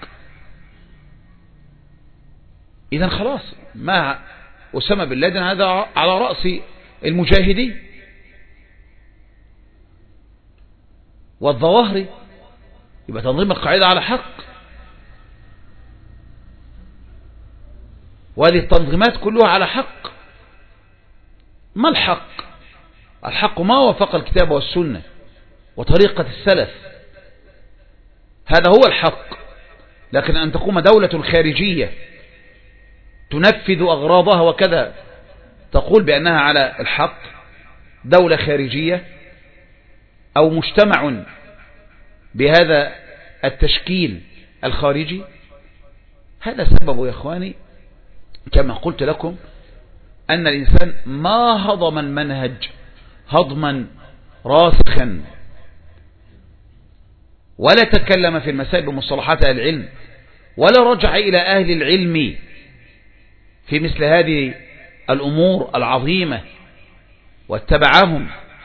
إذن خلاص ما أسامة بن لادن هذا على رأس المجاهدين. والظواهري يبقى تنظيم القاعدة على حق، وهذه التنظيمات كلها على حق. ما الحق؟ الحق ما وافق الكتاب والسنة وطريقة السلف، هذا هو الحق. لكن أن تقوم دولة خارجية تنفذ أغراضها وكذا تقول بأنها على الحق، دولة خارجية أو مجتمع بهذا التشكيل الخارجي، هذا سبب يا إخواني كما قلت لكم أن الإنسان ما هضم المنهج هضما راسخا ولا تكلم في المسائل بمصطلحات أهل العلم ولا رجع إلى أهل العلم في مثل هذه الأمور العظيمة واتبعهم.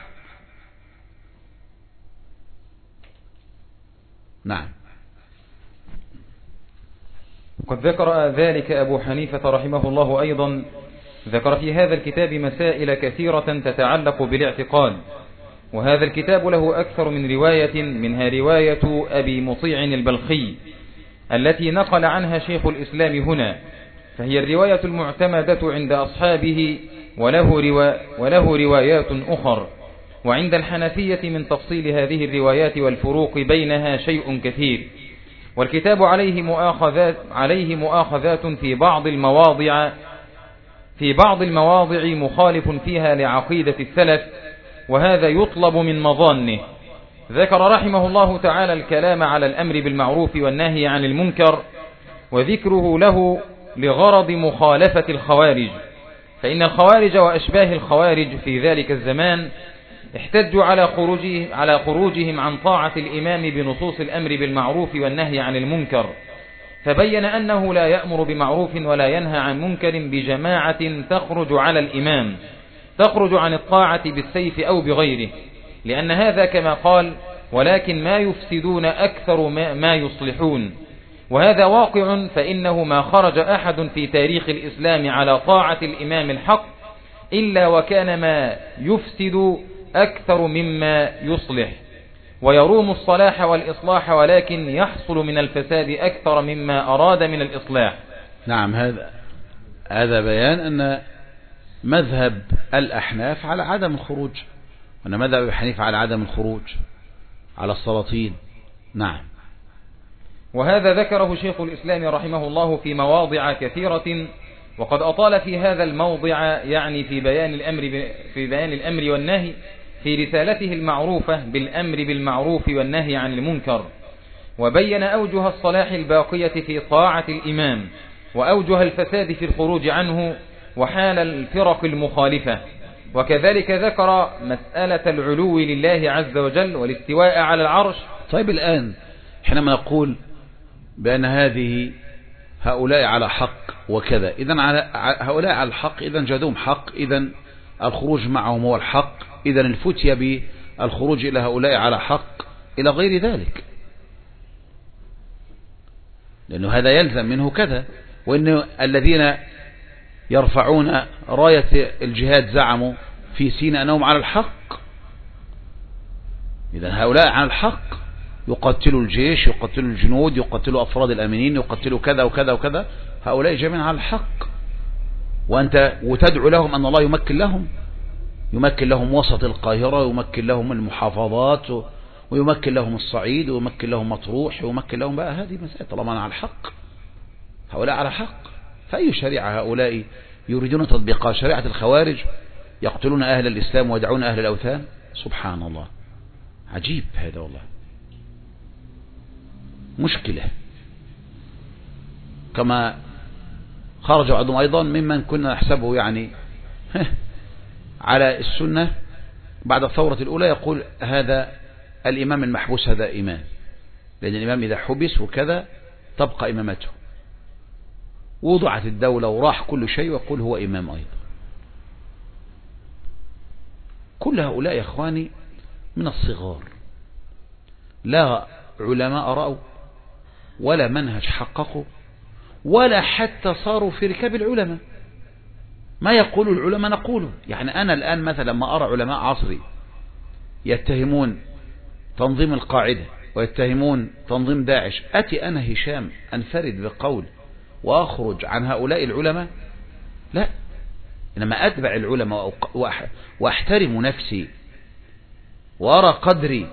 نعم. قد ذكر ذلك أبو حنيفة رحمه الله أيضا، ذكر في هذا الكتاب مسائل كثيرة تتعلق بالاعتقاد، وهذا الكتاب له أكثر من رواية، منها رواية أبي مطيع البلخي التي نقل عنها شيخ الإسلام هنا، فهي الرواية المعتمدة عند أصحابه، وله روايات أخر، وعند الحنفية من تفصيل هذه الروايات والفروق بينها شيء كثير. والكتاب عليه مؤاخذات في بعض المواضع مخالف فيها لعقيدة السلف، وهذا يطلب من مظانه. ذكر رحمه الله تعالى الكلام على الأمر بالمعروف والنهي عن المنكر، وذكره له لغرض مخالفة الخوارج، فإن الخوارج وأشباه الخوارج في ذلك الزمان احتجوا على خروجهم عن طاعة الإمام بنصوص الأمر بالمعروف والنهي عن المنكر، فبين أنه لا يأمر بمعروف ولا ينهى عن منكر بجماعة تخرج على الإمام، تخرج عن الطاعة بالسيف أو بغيره، لأن هذا كما قال: ولكن ما يفسدون أكثر ما يصلحون. وهذا واقع، فإنه ما خرج أحد في تاريخ الإسلام على طاعة الإمام الحق إلا وكان ما يفسد أكثر مما يصلح، ويروم الصلاح والإصلاح، ولكن يحصل من الفساد أكثر مما أراد من الإصلاح. نعم. هذا بيان أن مذهب الأحناف على عدم الخروج، وأن مذهب الحنيفة على عدم الخروج على السلاطين. نعم. وهذا ذكره شيخ الإسلام رحمه الله في مواضع كثيرة، وقد أطال في هذا الموضع يعني في بيان الأمر والنهي في رسالته المعروفة بالأمر بالمعروف والنهي عن المنكر، وبين أوجه الصلاح الباقية في طاعة الإمام، وأوجه الفساد في الخروج عنه، وحال الفرق المخالفة. وكذلك ذكر مسألة العلو لله عز وجل والاستواء على العرش. طيب، الآن حينما نقول بأن هؤلاء على حق وكذا، إذن هؤلاء على الحق، إذن جدوم حق، إذن الخروج معهم هو الحق، إذن الفتية بالخروج إلى هؤلاء على حق إلى غير ذلك، لأنه هذا يلزم منه كذا. وإن الذين يرفعون راية الجهاد زعموا في سيناء أنهم على الحق، إذن هؤلاء على الحق، يقتلوا الجيش، يقتلوا الجنود، يقتلوا أفراد الأمنين، يقتلوا كذا وكذا وكذا، هؤلاء جميعا على الحق، وأنت وتدعو لهم أن الله يمكن لهم وسط القاهرة، ويمكن لهم المحافظات، ويمكن لهم الصعيد، ويمكن لهم مطروح، ويمكن لهم بقى هذه مسائل. طالما أنا على الحق، هؤلاء على حق، فأي شريعة هؤلاء يريدون تطبيقها؟ شريعة الخوارج يقتلون أهل الإسلام ويدعون أهل الأوثان. سبحان الله، عجيب هذا والله، مشكلة. كما خرج بعضهم أيضا ممن كنا نحسبه يعني على السنة بعد الثورة الأولى، يقول هذا الإمام المحبوس هذا إمام، لأن الإمام إذا حبس وكذا تبقى إمامته، وضعت الدولة وراح كل شيء، ويقول هو إمام أيضا. كل هؤلاء يا إخواني من الصغار، لا علماء رأوا ولا منهج حققوا، ولا حتى صاروا في ركاب العلماء. ما يقول العلماء نقوله. يعني أنا الآن مثلا لما أرى علماء عصري يتهمون تنظيم القاعدة ويتهمون تنظيم داعش، أتي أنا هشام أنفرد بقول وأخرج عن هؤلاء العلماء؟ لا، إنما أتبع العلماء وأحترم نفسي وأرى قدري.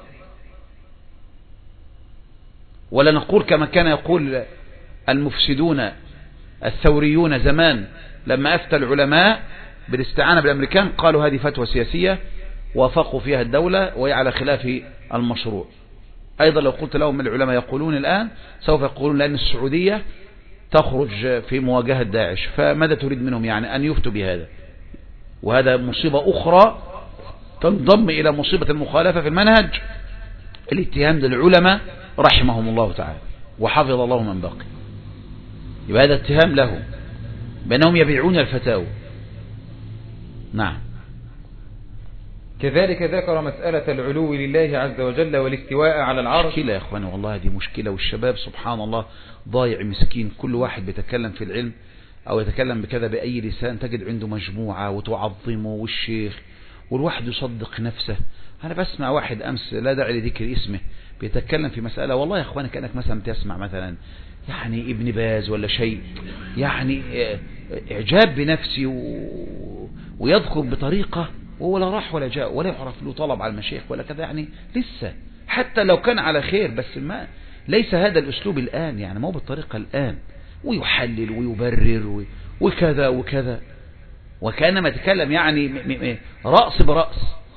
ولا نقول كما كان يقول المفسدون الثوريون زمان لما أفتى العلماء بالاستعانة بالأمريكان، قالوا هذه فتوى سياسية وافقوا فيها الدولة وهي على خلاف المشروع. أيضا لو قلت لهم العلماء يقولون الآن، سوف يقولون لأن السعودية تخرج في مواجهة داعش، فماذا تريد منهم يعني أن يفتوا بهذا؟ وهذا مصيبة أخرى تنضم إلى مصيبة المخالفة في المنهج، الاتهام للعلماء رحمهم الله تعالى وحفظ الله من بقي. يبقى هذا اتهام له بأنهم يبيعون الفتاوى. نعم. كذلك ذكر مسألة العلو لله عز وجل والاستواء على العرش. مشكلة يا أخواني والله، دي مشكلة. والشباب سبحان الله ضايع مسكين، كل واحد بيتكلم في العلم أو يتكلم بكذا بأي لسان تجد عنده مجموعة وتعظمه والشيخ، والواحد يصدق نفسه. أنا بسمع واحد أمس لا داعي لذكر اسمه بيتكلم في مسألة، والله يا أخواني كأنك مثلا تسمع مثلا يعني ابن باز ولا شيء، يعني إعجاب بنفسي ويذكر بطريقة ولا راح ولا جاء ولا يعرف له طلب على المشايخ ولا كذا، يعني لسه حتى لو كان على خير، بس ما ليس هذا الأسلوب الآن، يعني ما هو بالطريقة الآن، ويحلل ويبرر وكذا وكذا، وكأنما يتكلم يعني رأس برأس.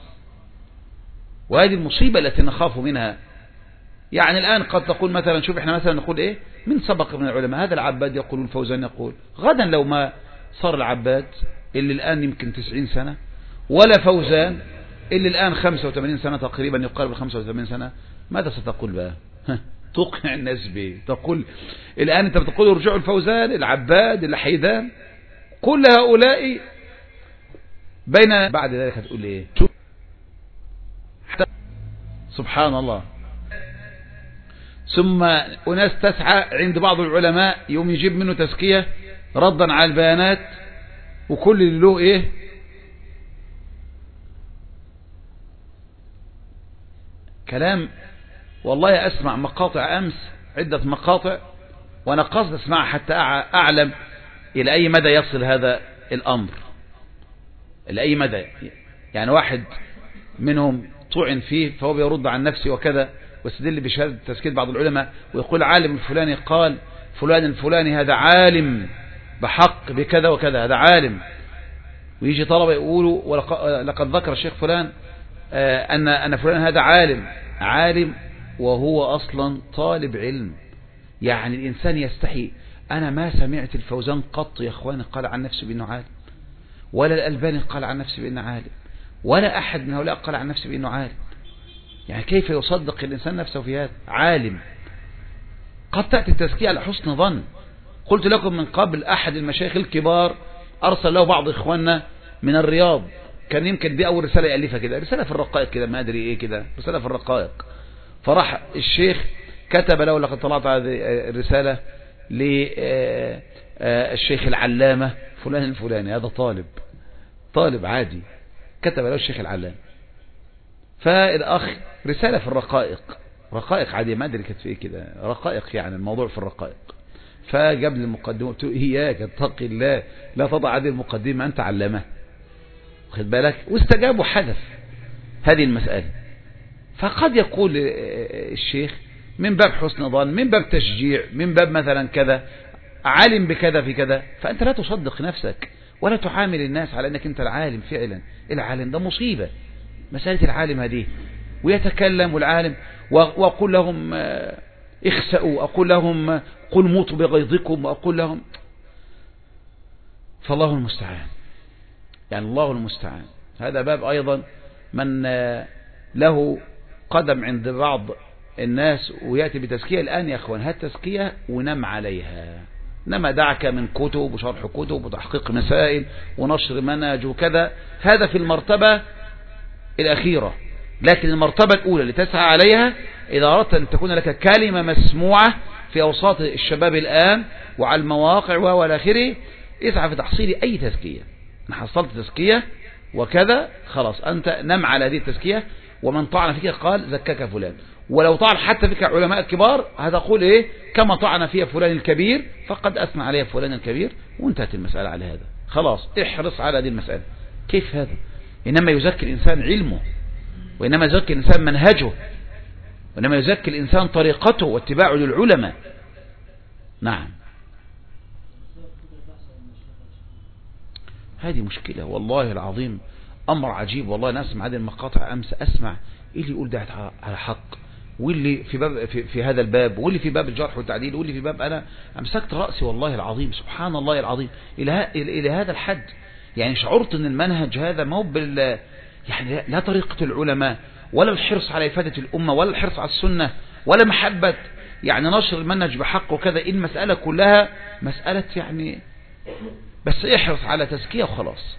وهذه المصيبة التي نخاف منها. يعني الآن قد تقول مثلا، شوف احنا مثلا نقول ايه من سبق من العلماء، هذا العباد يقول الفوزان يقول، غدا لو ما صار العباد اللي الآن يمكن 90 سنة ولا فوزان اللي الآن 85 سنة تقريبا، يقارب 85 سنة، ماذا ستقول بقى؟ تقنع الناس به؟ تقول الآن انت بتقول ارجعوا الفوزان العباد الحيدان، كل هؤلاء بين بعد ذلك هتقول ايه؟ سبحان الله. ثم أناس تسعى عند بعض العلماء يوم يجيب منه تزكية ردا على البيانات، وكل اللي له ايه؟ كلام. والله أسمع مقاطع أمس، عدة مقاطع، وأنا قصد أسمعها حتى أعلم إلى أي مدى يصل هذا الأمر، إلى أي مدى. يعني واحد منهم طعن فيه فهو بيرد عن نفسه وكذا، واستدل بشهادة تزكية بعض العلماء، ويقول عالم الفلاني قال فلان الفلاني هذا عالم بحق بكذا وكذا، هذا عالم. ويجي طلبة يقولوا ولقد ذكر الشيخ فلان أن فلان هذا عالم وهو أصلا طالب علم. يعني الإنسان يستحي. أنا ما سمعت الفوزان قط يا أخواني قال عن نفسه بأنه عالم، ولا الألباني قال عن نفسه بأنه عالم، ولا أحد من هؤلاء قال عن نفسه بأنه عالم. يعني كيف يصدق الإنسان نفسه في هذا؟ عالم. قد تأتي التزكية على حسن ظن. قلت لكم من قبل أحد المشايخ الكبار أرسل له بعض إخواننا من الرياض، كان يمكن دي أول رسالة يألفها كده، رسالة في الرقائق كده، ما أدري إيه كده، رسالة في الرقائق. فراح الشيخ كتب له، لقد طلعت هذه الرسالة للشيخ العلامة فلان الفلاني، هذا طالب عادي، كتب له الشيخ العلامة. فالأخ رسالة في الرقائق، رقائق عادية ما أدري كانت في إيه كده، رقائق يعني الموضوع في الرقائق. فجاب لي المقدمة، قلت له إياك اتق الله لا تضع هذه المقدمة أنت علامة، خد بالك. واستجابوا حدث هذه المسألة. فقد يقول الشيخ من باب حسن ظن، من باب تشجيع، من باب مثلا كذا عالم بكذا في كذا، فأنت لا تصدق نفسك ولا تعامل الناس على أنك أنت العالم فعلا. العالم ده مصيبة، مسألة العالم هذه. ويتكلم العالم وأقول لهم اخسأوا، أقول لهم قل موتوا بغيظكم، وأقول لهم، فالله المستعان. يعني الله المستعان. هذا باب أيضا من له قدم عند بعض الناس ويأتي بتزكية. الآن يا أخوان هات تزكية ونم عليها، إنما دعك من كتب وشرح كتب وتحقيق مسائل ونشر منهج وكذا، هذا في المرتبة الأخيرة. لكن المرتبة الأولى لتسعى عليها إذا أردت أن تكون لك كلمة مسموعة في أوساط الشباب الآن وعلى المواقع وإلى آخره، اسعى في تحصيل أي تزكية. حصلت تزكية وكذا خلاص أنت نم على هذه التزكية. ومن طعن فيك قال زكاك فلان، ولو طعن حتى فيك علماء الكبار هذا قول إيه كما طعن فيها فلان الكبير فقد أثنى عليها فلان الكبير، وانتهت المسألة على هذا. خلاص احرص على هذه المسألة. كيف هذا؟ إنما يزكي الإنسان علمه، وإنما يزكي الإنسان منهجه، وإنما يزكي الإنسان طريقته واتباعه للعلماء. نعم. هذه مشكلة والله العظيم، أمر عجيب والله. أنا أسمع هذه المقاطع أمس، أسمع اللي يقول ده على حق، واللي في باب في هذا الباب، واللي في باب الجرح والتعديل، واللي في باب. أنا أمسكت رأسي والله العظيم، سبحان الله العظيم، إلى هذا الحد. يعني شعرت أن المنهج هذا ما هو يعني لا طريقة العلماء، ولا الحرص على إفادة الأمة، ولا الحرص على السنة، ولا محبة يعني نشر المنهج بحق وكذا. المسألة كلها مسألة يعني بس احرص على تزكية وخلاص.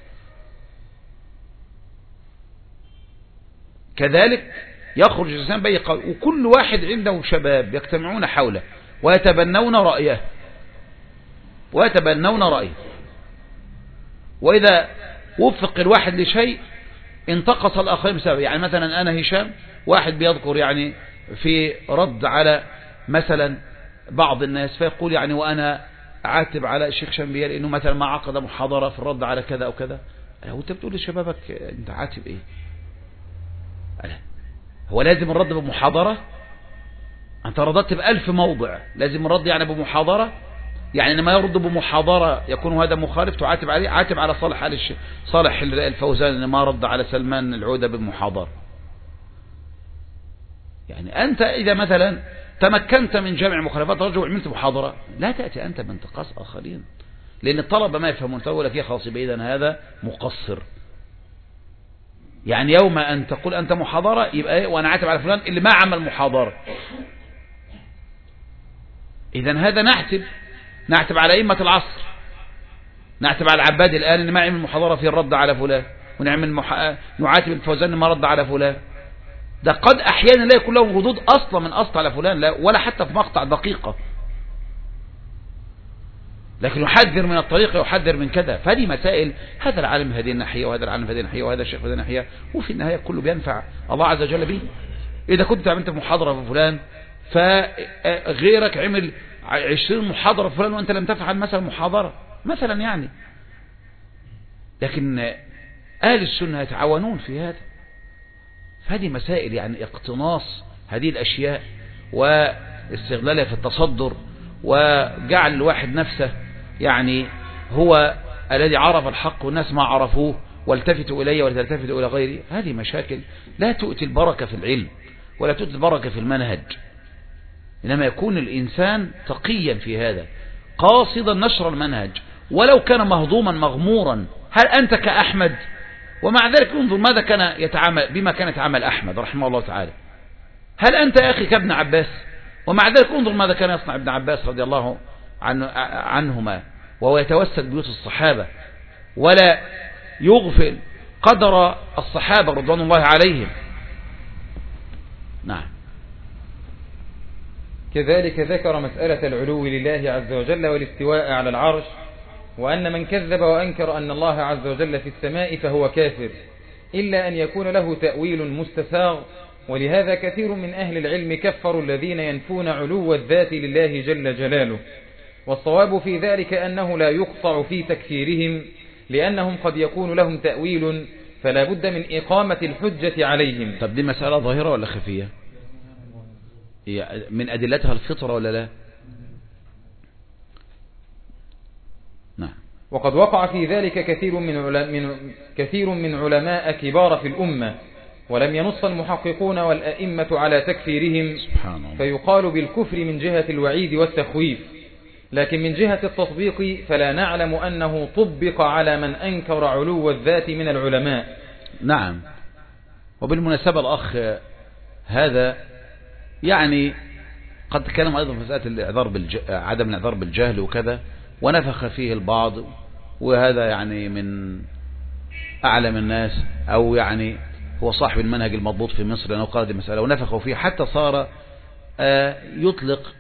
كذلك يخرج الإنسان بأي قول، وكل واحد عنده شباب يجتمعون حوله ويتبنون رأيه وإذا وفق الواحد لشيء انتقص الآخرين بسبب. يعني مثلا أنا هشام، واحد بيذكر يعني في رد على مثلا بعض الناس فيقول يعني وأنا أعاتب على الشيخ شنبير إنه مثلا ما عقد محاضرة في الرد على كذا أو كذا. وأنت بتقول لشبابك أنت عاتب إيه؟ هو لازم الرد بمحاضرة؟ أنت رددت ب1000 موضع، لازم الرد يعني بمحاضرة؟ يعني لما يرد بمحاضرة يكون هذا مخالف تعاتب عليه؟ عاتب على صالح الفوزان إن ما رد على سلمان العودة بالمحاضرة. يعني أنت إذا مثلا تمكنت من جمع مخالفات رجل وعملت محاضرة، لا تأتي أنت بانتقاص آخرين، لأن الطلبة ما يفهمون. تقول لك يا خلاص إذا هذا مقصر. يعني يوم أن تقول أنت محاضرة يبقى إيه؟ وأنا عاتب على فلان اللي ما عمل محاضرة. إذا هذا نعتب على أئمة العصر، نعتب على العباد الآن إن ما عمل محاضرة في الرد على فلان، نعاتب الفوزان إن ما رد على فلان. ده قد أحيانا لا يكون لهم ردود أصلا من أصل على فلان، لا ولا حتى في مقطع دقيقة، لكن يحذر من الطريق يحذر من كذا. فهذه مسائل، هذا العالم في هذه الناحية وهذا العالم في هذه الناحية وهذا الشيخ في هذه الناحية، وفي النهاية كله بينفع الله عز وجل به. إذا كنت عملت محاضرة في فلان فغيرك عمل 20 محاضرة في فلان وأنت لم تفعل مثلا محاضرة مثلا يعني. لكن أهل السنة يتعاونون في هذا. فهذه مسائل يعني اقتناص هذه الأشياء واستغلالها في التصدر، وجعل الواحد نفسه يعني هو الذي عرف الحق والناس ما عرفوه، والتفتوا إليه ولا تلتفتوا إلى غيري. هذه مشاكل لا تؤتي البركة في العلم ولا تؤتي البركة في المنهج، إنما يكون الإنسان تقيا في هذا قاصدا نشر المنهج ولو كان مهضوما مغمورا. هل أنت كأحمد؟ ومع ذلك انظر ماذا كان يتعامل، بما كان يتعامل أحمد رحمه الله تعالى. هل أنت يا أخي كابن عباس؟ ومع ذلك انظر ماذا كان يصنع ابن عباس رضي الله عنهما، وهو يتوسد بيوت الصحابة ولا يغفل قدر الصحابة رضوان الله عليهم. نعم. كذلك ذكر مسألة العلو لله عز وجل والاستواء على العرش، وأن من كذب وأنكر أن الله عز وجل في السماء فهو كافر، إلا أن يكون له تأويل مستساغ. ولهذا كثير من أهل العلم كفروا الذين ينفون علو الذات لله جل جلاله، والصواب في ذلك أنه لا يقطع في تكفيرهم، لأنهم قد يكون لهم تأويل فلا بد من إقامة الحجة عليهم. طب دي مسألة ظاهرة ولا خفية؟ من أدلتها الفطرة ولا لا؟ نعم. وقد وقع في ذلك كثير من علماء كبار في الأمة، ولم ينص المحققون والأئمة على تكفيرهم، فيقال بالكفر من جهة الوعيد والتخويف، لكن من جهة التطبيق فلا نعلم أنه طبق على من أنكر علو الذات من العلماء. نعم. وبالمناسبة الأخ هذا يعني قد تكلم أيضا في مسألة عدم الإعذار بالجهل وكذا، ونفخ فيه البعض، وهذا يعني من أعلم الناس، أو يعني هو صاحب المنهج المضبوط في مصر لأنه قال هذه المسألة ونفخوا فيه، حتى صار يطلق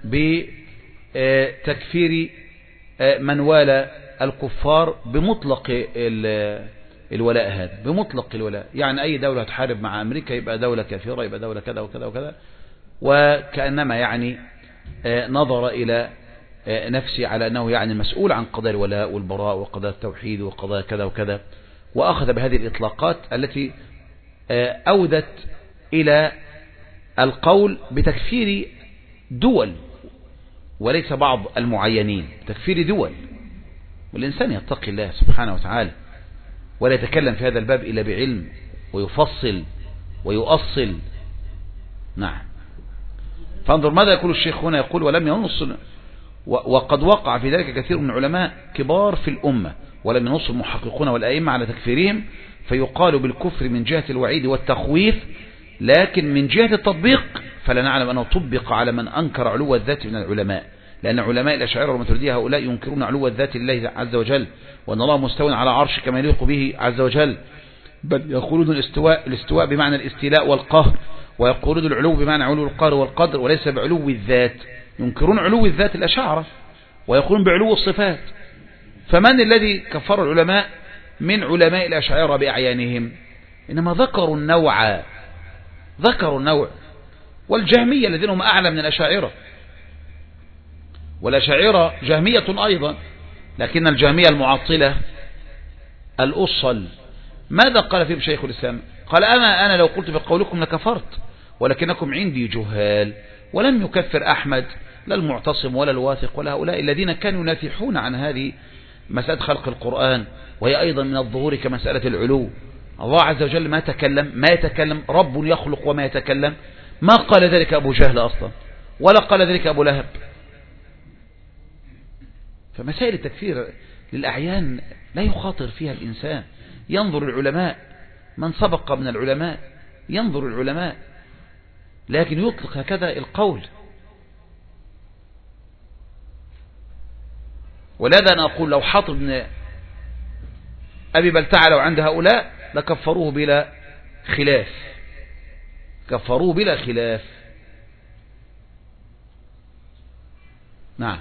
بتكفير من والى الكفار بمطلق الولاء. هذا بمطلق الولاء، يعني أي دولة تحارب مع أمريكا يبقى دولة كافرة، يبقى دولة كذا وكذا وكذا، وكأنما يعني نظر إلى نفسي على أنه يعني مسؤول عن قضايا الولاء والبراء وقضايا التوحيد وقضايا كذا وكذا، وأخذ بهذه الإطلاقات التي أودت إلى القول بتكفير دول وليس بعض المعينين، تكفير دول. والإنسان يتقي الله سبحانه وتعالى ولا يتكلم في هذا الباب إلا بعلم ويفصل ويؤصل. نعم. فانظر ماذا يقول الشيخ هنا، يقول ولم ينص، وقد وقع في ذلك كثير من علماء كبار في الأمة ولم ينص المحققون والأئمة على تكفيرهم، فيقال بالكفر من جهة الوعيد والتخويف، لكن من جهة التطبيق فلا نعلم أنه طبق على من أنكر علو الذات من العلماء، لأن علماء الأشاعرة والماتريدية هؤلاء ينكرون علو الذات لله عز وجل، وأن الله مستوى على عرش كما يليق به عز وجل، بل يقولون الاستواء بمعنى الاستيلاء والقهر، ويقولون العلو بمعنى علو القهر والقدر وليس بعلو الذات. ينكرون علو الذات الأشاعرة ويقولون بعلو الصفات. فمن الذي كفر العلماء من علماء الأشاعرة بأعيانهم؟ إنما ذكروا النوع والجهمية الذين هم أعلى من الأشاعرة، والأشاعرة جهمية أيضا، لكن الجهمية المعطلة الأصل ماذا قال فيهم شيخ الإسلام؟ قال أنا لو قلت بقولكم لكفرت، ولكنكم عندي جهال. ولم يكفر أحمد لا المعتصم ولا الواثق ولا هؤلاء الذين كانوا ينافحون عن هذه مسألة خلق القرآن، وهي أيضا من الظهور كمسألة العلو. الله عز وجل ما يتكلم، رب يخلق وما يتكلم. ما قال ذلك أبو جهل أصلا، ولا قال ذلك أبو لهب. فمسائل التكفير للأعيان لا يخاطر فيها الإنسان. ينظر العلماء، من سبق من العلماء ينظر العلماء، لكن يطلق هكذا القول. ولذا أنا أقول لو حاطب بن أبي بلتعة لو عند هؤلاء لكفروه بلا خلاف، كفروه بلا خلاف. نعم.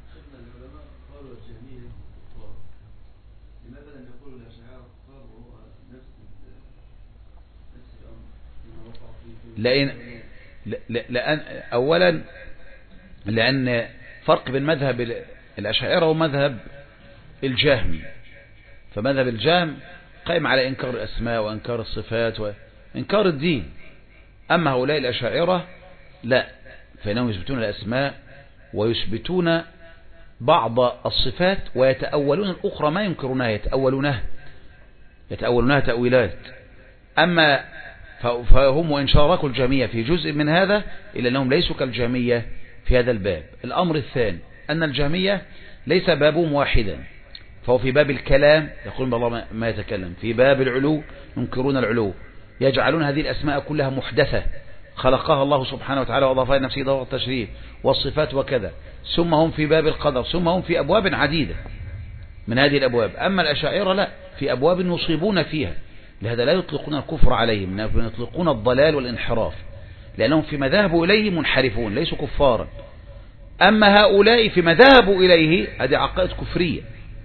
لأن أولا لأن فرق بين مذهب الأشاعرة ومذهب الجهم. فمذهب الجهم قائم على إنكار الأسماء وإنكار الصفات وإنكار الدين. أما هؤلاء الأشاعرة لا، فإنهم يثبتون الأسماء ويثبتون بعض الصفات ويتأولون الأخرى ما ينكرونها، يتأولونها تأويلات. أما فهم وإن شاركوا الجهمية في جزء من هذا إلا أنهم ليسوا كالجهمية في هذا الباب. الأمر الثاني أن الجهمية ليس بابهم واحدا، فهو في باب الكلام يقولون بالله ما يتكلم، في باب العلو ينكرون العلو، يجعلون هذه الأسماء كلها محدثة خلقها الله سبحانه وتعالى وأضافها لنفسه ضوء التشريف والصفات وكذا. ثم هم في باب القدر، ثم هم في أبواب عديدة من هذه الأبواب. أما الأشاعرة لا، في أبواب يصيبون فيها، لهذا لا يطلقون الكفر عليهم، يطلقون الضلال والانحراف، لأنهم في مذاهبوا إليه منحرفون ليسوا كفارا. أما هؤلاء في مذاهبوا إليه هذه عقائد كفرية.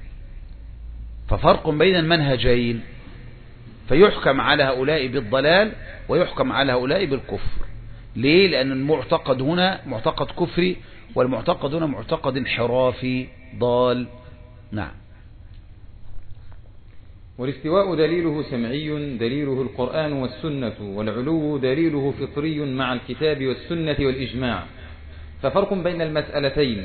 ففرق بين المنهجين، فيحكم على هؤلاء بالضلال ويحكم على هؤلاء بالكفر. ليه؟ لأن المعتقد هنا معتقد كفري، والمعتقد هنا معتقد انحرافي ضال. نعم. والاستواء دليله سمعي دليله القرآن والسنة، والعلو دليله فطري مع الكتاب والسنة والإجماع. ففرق بين المسألتين.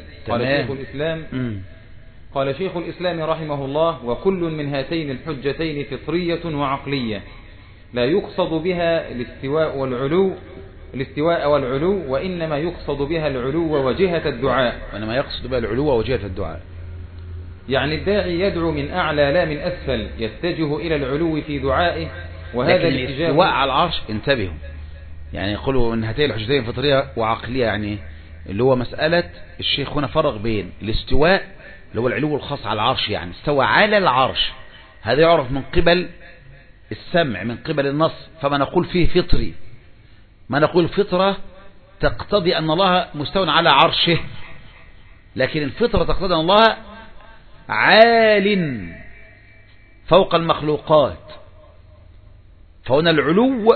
قال شيخ الإسلام رحمه الله: وكل من هاتين الحجتين فطرية وعقلية، لا يقصد بها الاستواء والعلو، وإنما يقصد بها العلو وجهة الدعاء. يعني الداعي يدعو من أعلى لا من أسفل، يتجه إلى العلو في دعائه. وهذا الاستواء على العرش، انتبهوا، يعني يقولوا ان هاتين الحجتين فطرية وعقلية، يعني اللي هو مسألة الشيخ هنا فرق بين الاستواء اللي هو العلو الخاص على العرش، يعني استوى على العرش، هذا يعرف من قبل السمع من قبل النص، فما نقول فيه فطري، ما نقول فطرة تقتضي أن الله مستوى على عرشه، لكن الفطرة تقتضي أن الله عال فوق المخلوقات. فهنا العلو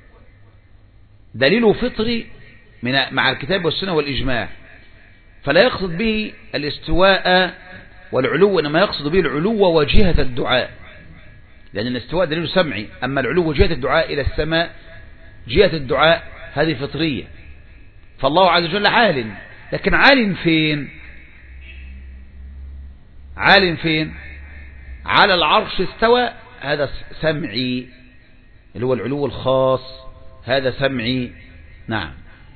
دليله فطري مع الكتاب والسنة والإجماع، فلا يقصد به الاستواء والعلو، إنما يقصد به العلو وجهة الدعاء، لأن الاستواء دليل سمعي، أما العلو وجهة الدعاء إلى السماء جهة الدعاء هذه فطرية. فالله عز وجل عال، لكن عال فين؟ على العرش استوى، هذا سمعي اللي هو العلو الخاص، هذا سمعي. نعم.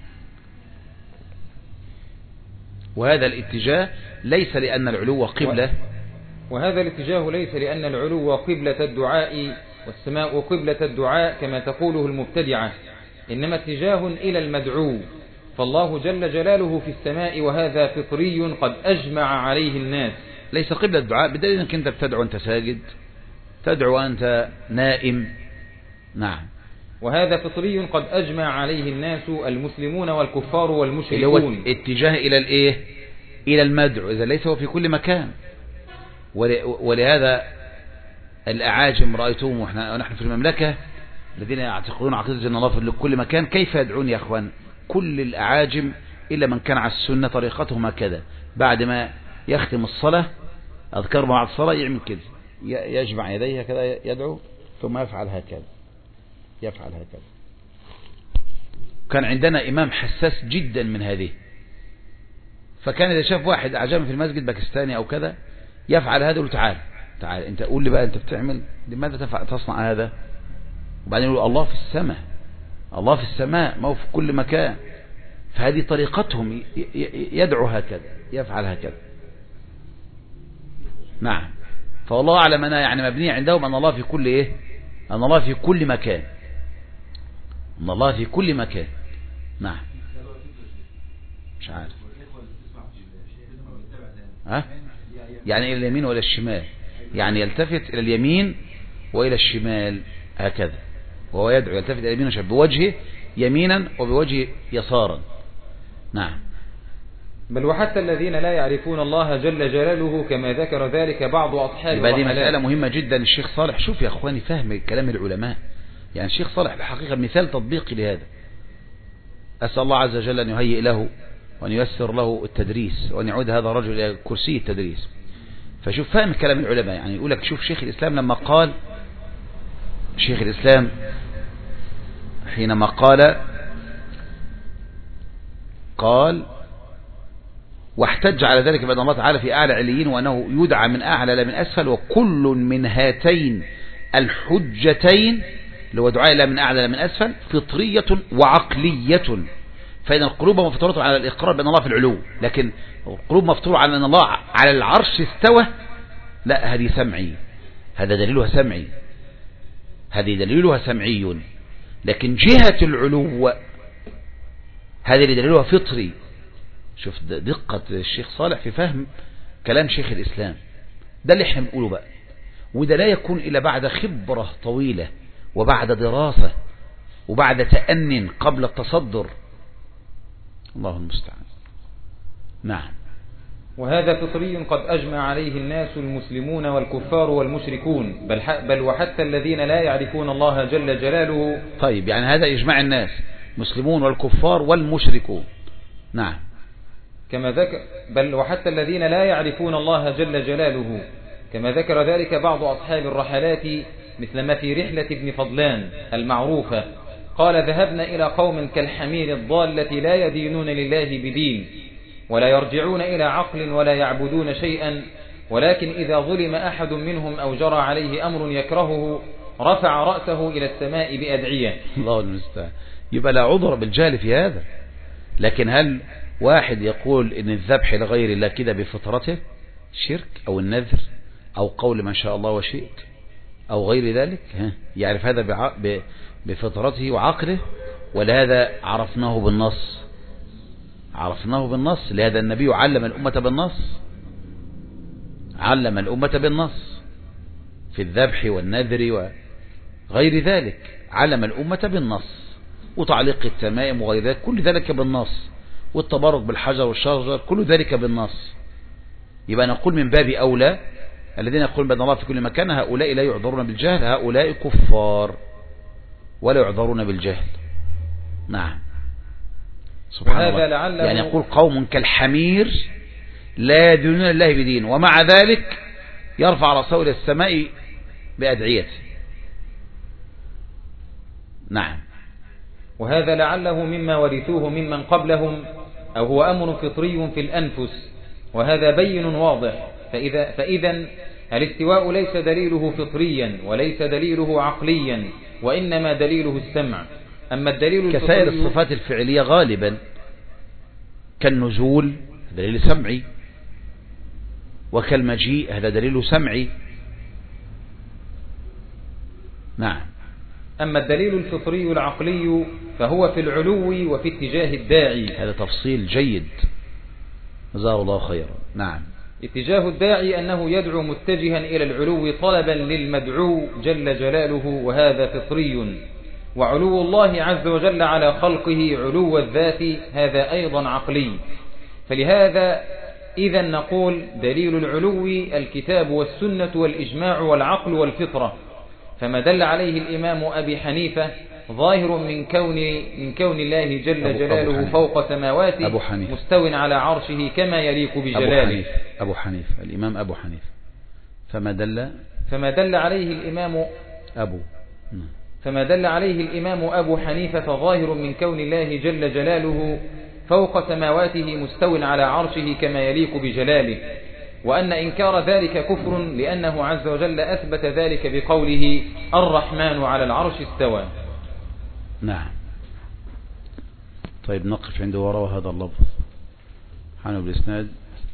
وهذا الاتجاه ليس لأن العلو قبلة، وهذا الاتجاه ليس لأن العلو قبلة الدعاء والسماء قبلة الدعاء كما تقوله المبتدعة، إنما اتجاه إلى المدعو، فالله جل جلاله في السماء وهذا فطري قد أجمع عليه الناس. ليس قبل الدعاء، بدليل أنك أنت بتدعو أنت ساجد، تدعو أنت نائم. نعم. وهذا فطري قد أجمع عليه الناس المسلمون والكفار والمشركون، اللي هو اتجاه إلى الإيه؟ إلى المدعو، إذا ليس هو في كل مكان. ولهذا الأعاجم رأيتهم ونحن في المملكة الذين يعتقدون عقيدة أن الله في كل مكان، كيف يدعون يا أخوان؟ كل الأعاجم إلا من كان على السنة طريقتهم هكذا، بعد ما يختم الصلاة أذكر بعد الصلاة يعمل كده، يجمع يديه كذا يدعو ثم يفعل هكذا. كان عندنا إمام حساس جدا من هذه، فكان إذا شاف واحد أعجمي في المسجد باكستاني أو كذا يفعل هذا، يقول تعال أنت قول لي بقى أنت بتعمل لماذا تصنع هذا؟ وبعدين يقول الله في السماء، الله في السماء ما هو في كل مكان. فهذه طريقتهم، يدعو هكذا، يفعل هكذا. نعم. فالله أعلم أنا يعني مبني عندهم أن الله في كل إيه؟ أن الله في كل مكان، أن الله في كل مكان. نعم. مش عارف يعني إلى اليمين وإلى الشمال، يعني يلتفت إلى اليمين وإلى الشمال هكذا، وهو يدعو يلتفت إلى اليمين والشمال بوجهه يمينا وبوجهه يسارا. نعم. بل وحتى الذين لا يعرفون الله جل جلاله كما ذكر ذلك بعض أصحاب الرحمن. هذه مسألة مهمة جدا. الشيخ صالح، شوف يا أخواني فهم كلام العلماء، يعني الشيخ صالح الحقيقة مثال تطبيقي لهذا. أسأل الله عز وجل أن يهيئ له وأن ييسر له التدريس وأن يعود هذا الرجل إلى كرسي التدريس. فشوف فهم كلام العلماء، يعني يقول لك شوف شيخ الإسلام لما قال، شيخ الإسلام حينما قال واحتج على ذلك بأن الله تعالى في أعلى عليين وأنه يدعى من أعلى لا من أسفل، وكل من هاتين الحجتين اللي هو دعاء لا من أعلى لا من أسفل فطرية وعقلية. فإن القلوب مفطورة على الإقرار بأن الله في العلو، لكن القلوب مفطورة على أن الله على العرش استوى، لا هذه سمعي، هذا دليلها سمعي، هذه دليلها سمعي. لكن جهة العلو هذه اللي دليلها فطري. شوف دقة الشيخ صالح في فهم كلام شيخ الإسلام، ده اللي احنا بنقوله بقى. وده لا يكون إلا بعد خبرة طويلة وبعد دراسة وبعد تأنٍ قبل التصدر. الله المستعان. نعم. وهذا فطري قد أجمع عليه الناس المسلمون والكفار والمشركون، بل وحتى الذين لا يعرفون الله جل جلاله. طيب يعني هذا إجماع الناس، مسلمون والكفار والمشركون. نعم. كما ذكر بل وحتى الذين لا يعرفون الله جل جلاله كما ذكر ذلك بعض أصحاب الرحلات، مثل ما في رحلة ابن فضلان المعروفة، قال ذهبنا إلى قوم كالحمير الضالة لا يدينون لله بدين ولا يرجعون إلى عقل ولا يعبدون شيئا، ولكن إذا ظلم أحد منهم أو جرى عليه أمر يكرهه رفع رأسه إلى السماء بأدعية. الله المستعان. يبقى لا عذر بالجهل في هذا. لكن هل واحد يقول إن الذبح لغير الله كده بفطرته شرك، أو النذر، أو قول ما شاء الله وشئت، أو غير ذلك، يعرف هذا بفطرته وعقله؟ ولا هذا عرفناه بالنص؟ عرفناه بالنص، لهذا النبي علم الأمة بالنص، علم الأمة بالنص في الذبح والنذر وغير ذلك، علم الأمة بالنص، وتعليق التمائم وغير ذلك كل ذلك بالنص، والتبرك بالحجر والشجر كل ذلك بالنص. يبقى نقول من باب أولى الذين يقولون بأن الله في كل مكان هؤلاء لا يعذرون بالجهل، هؤلاء كفار ولا يعذرون بالجهل. نعم. سبحان الله. يعني يقول قوم كالحمير لا يدينون الله بدين ومع ذلك يرفع رأسه إلى السماء بأدعيته. نعم. وهذا لعله مما ورثوه ممن قبلهم، أو هو أمر فطري في الأنفس، وهذا بين واضح. فإذا الاستواء ليس دليله فطريا وليس دليله عقليا، وإنما دليله السمع. أما الدليل كسائر الصفات الفعلية غالبا كالنزول دليل سمعي، وكالمجيء هذا دليل سمعي. نعم. أما الدليل الفطري العقلي فهو في العلو وفي اتجاه الداعي. هذا تفصيل جيد، جزاه الله خيرا. نعم. اتجاه الداعي أنه يدعو متجها إلى العلو طلبا للمدعو جل جلاله، وهذا فطري. وعلو الله عز وجل على خلقه علو الذات، هذا أيضا عقلي. فلهذا إذا نقول دليل العلو الكتاب والسنة والإجماع والعقل والفطرة. فما دل عليه الإمام أبي حنيفة ظاهر من كون الله جل جلاله فوق سماواته مستو على عرشه كما يليق بجلاله. أبو حنيفة الإمام أبو حنيفة فما دل عليه الإمام أبو حنيفة ظاهر من كون الله جل جلاله فوق سماواته مستو على عرشه كما يليق بجلاله، وأن إنكار ذلك كفر، لأنه عز وجل أثبت ذلك بقوله الرحمن على العرش استوى. نعم. طيب نقف عند وراء هذا اللفظ عنه بالإسناد.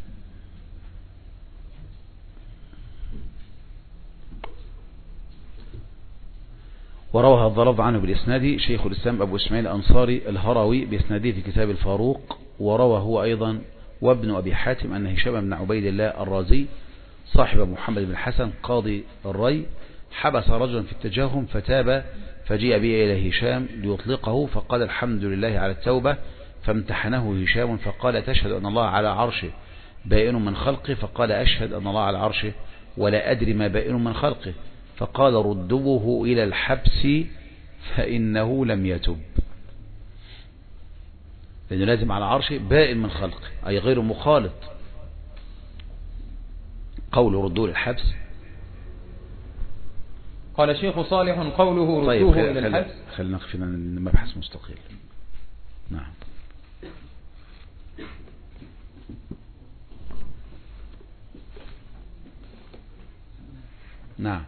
وروى هذا اللفظ عنه بالإسناد شيخ الإسلام أبو إسماعيل الأنصاري الهروي بإسناده في كتاب الفاروق. وروى هو أيضا وابن أبي حاتم أن هشام بن عبيد الله الرازي صاحب محمد بن الحسن قاضي الري حبس رجلا في التجاهم فتاب، فجيء به إلى هشام ليطلقه فقال الحمد لله على التوبة، فامتحنه هشام فقال تشهد أن الله على عرشه بائن من خلقه؟ فقال أشهد أن الله على عرشه ولا أدري ما بائن من خلقه. فقال ردوه إلى الحبس فإنه لم يتب، لأنه لازم على عرشه بائن من خلقه أي غير مخالط. قوله ردوه للحبس. قال الشيخ صالح قوله ردوه إلى الحبس. خلينا نخفينا مبحث مستقل. نعم. نعم.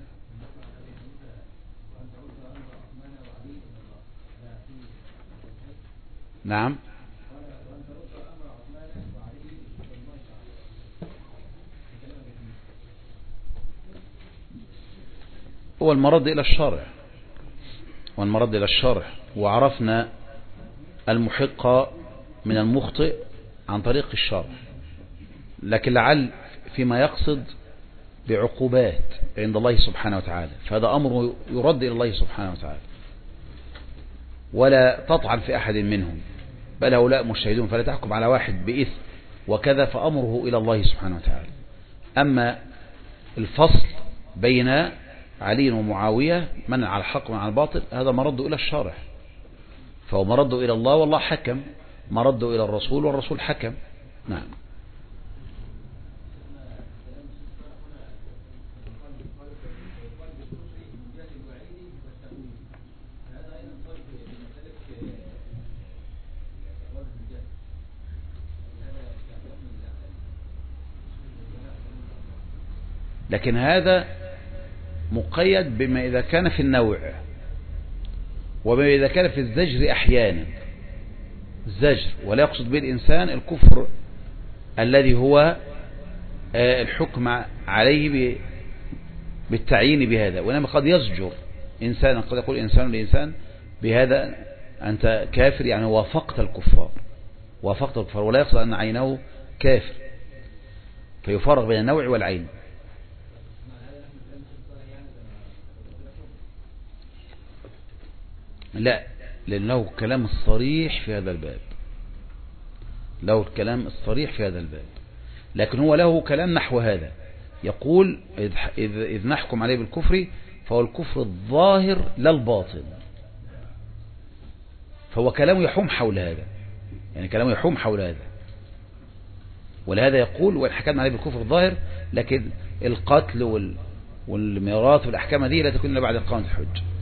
نعم. هو المرد إلى الشرع، وعرفنا المحق من المخطئ عن طريق الشرع، لكن لعل فيما يقصد بعقوبات عند الله سبحانه وتعالى، فهذا أمر يرد إلى الله سبحانه وتعالى، ولا تطعن في أحد منهم، بل هؤلاء مجتهدون، فلا تحكم على واحد بإثم وكذا، فأمره إلى الله سبحانه وتعالى. أما الفصل بين علي ومعاوية من على الحق ومن على الباطل، هذا مرد إلى الشارع، فهو مرد إلى الله والله حكم، مرد إلى الرسول والرسول حكم. نعم. لكن هذا مقيد بما إذا كان في النوع، وبما إذا كان في الزجر أحيانا، الزجر ولا يقصد به الإنسان الكفر الذي هو الحكم عليه بالتعيين بهذا، وإنما قد يزجر إنسانا، قد يقول إنسان لإنسان بهذا أنت كافر، يعني وافقت الكفار، ولا يقصد أن عينه كافر، فيفرق بين النوع والعين. لا، لأنه كلام الصريح في هذا الباب، له الكلام الصريح في هذا الباب، لكن هو له كلام نحو هذا، يقول إذ نحكم عليه بالكفر فهو الكفر الظاهر لا الباطن، فهو كلامه يحوم حول هذا، يعني كلامه يحوم حول هذا، ولهذا يقول وإن حكمنا عليه بالكفر الظاهر، لكن القتل والميراث والأحكام دي لا تكون إلا بعد إقامة الحج.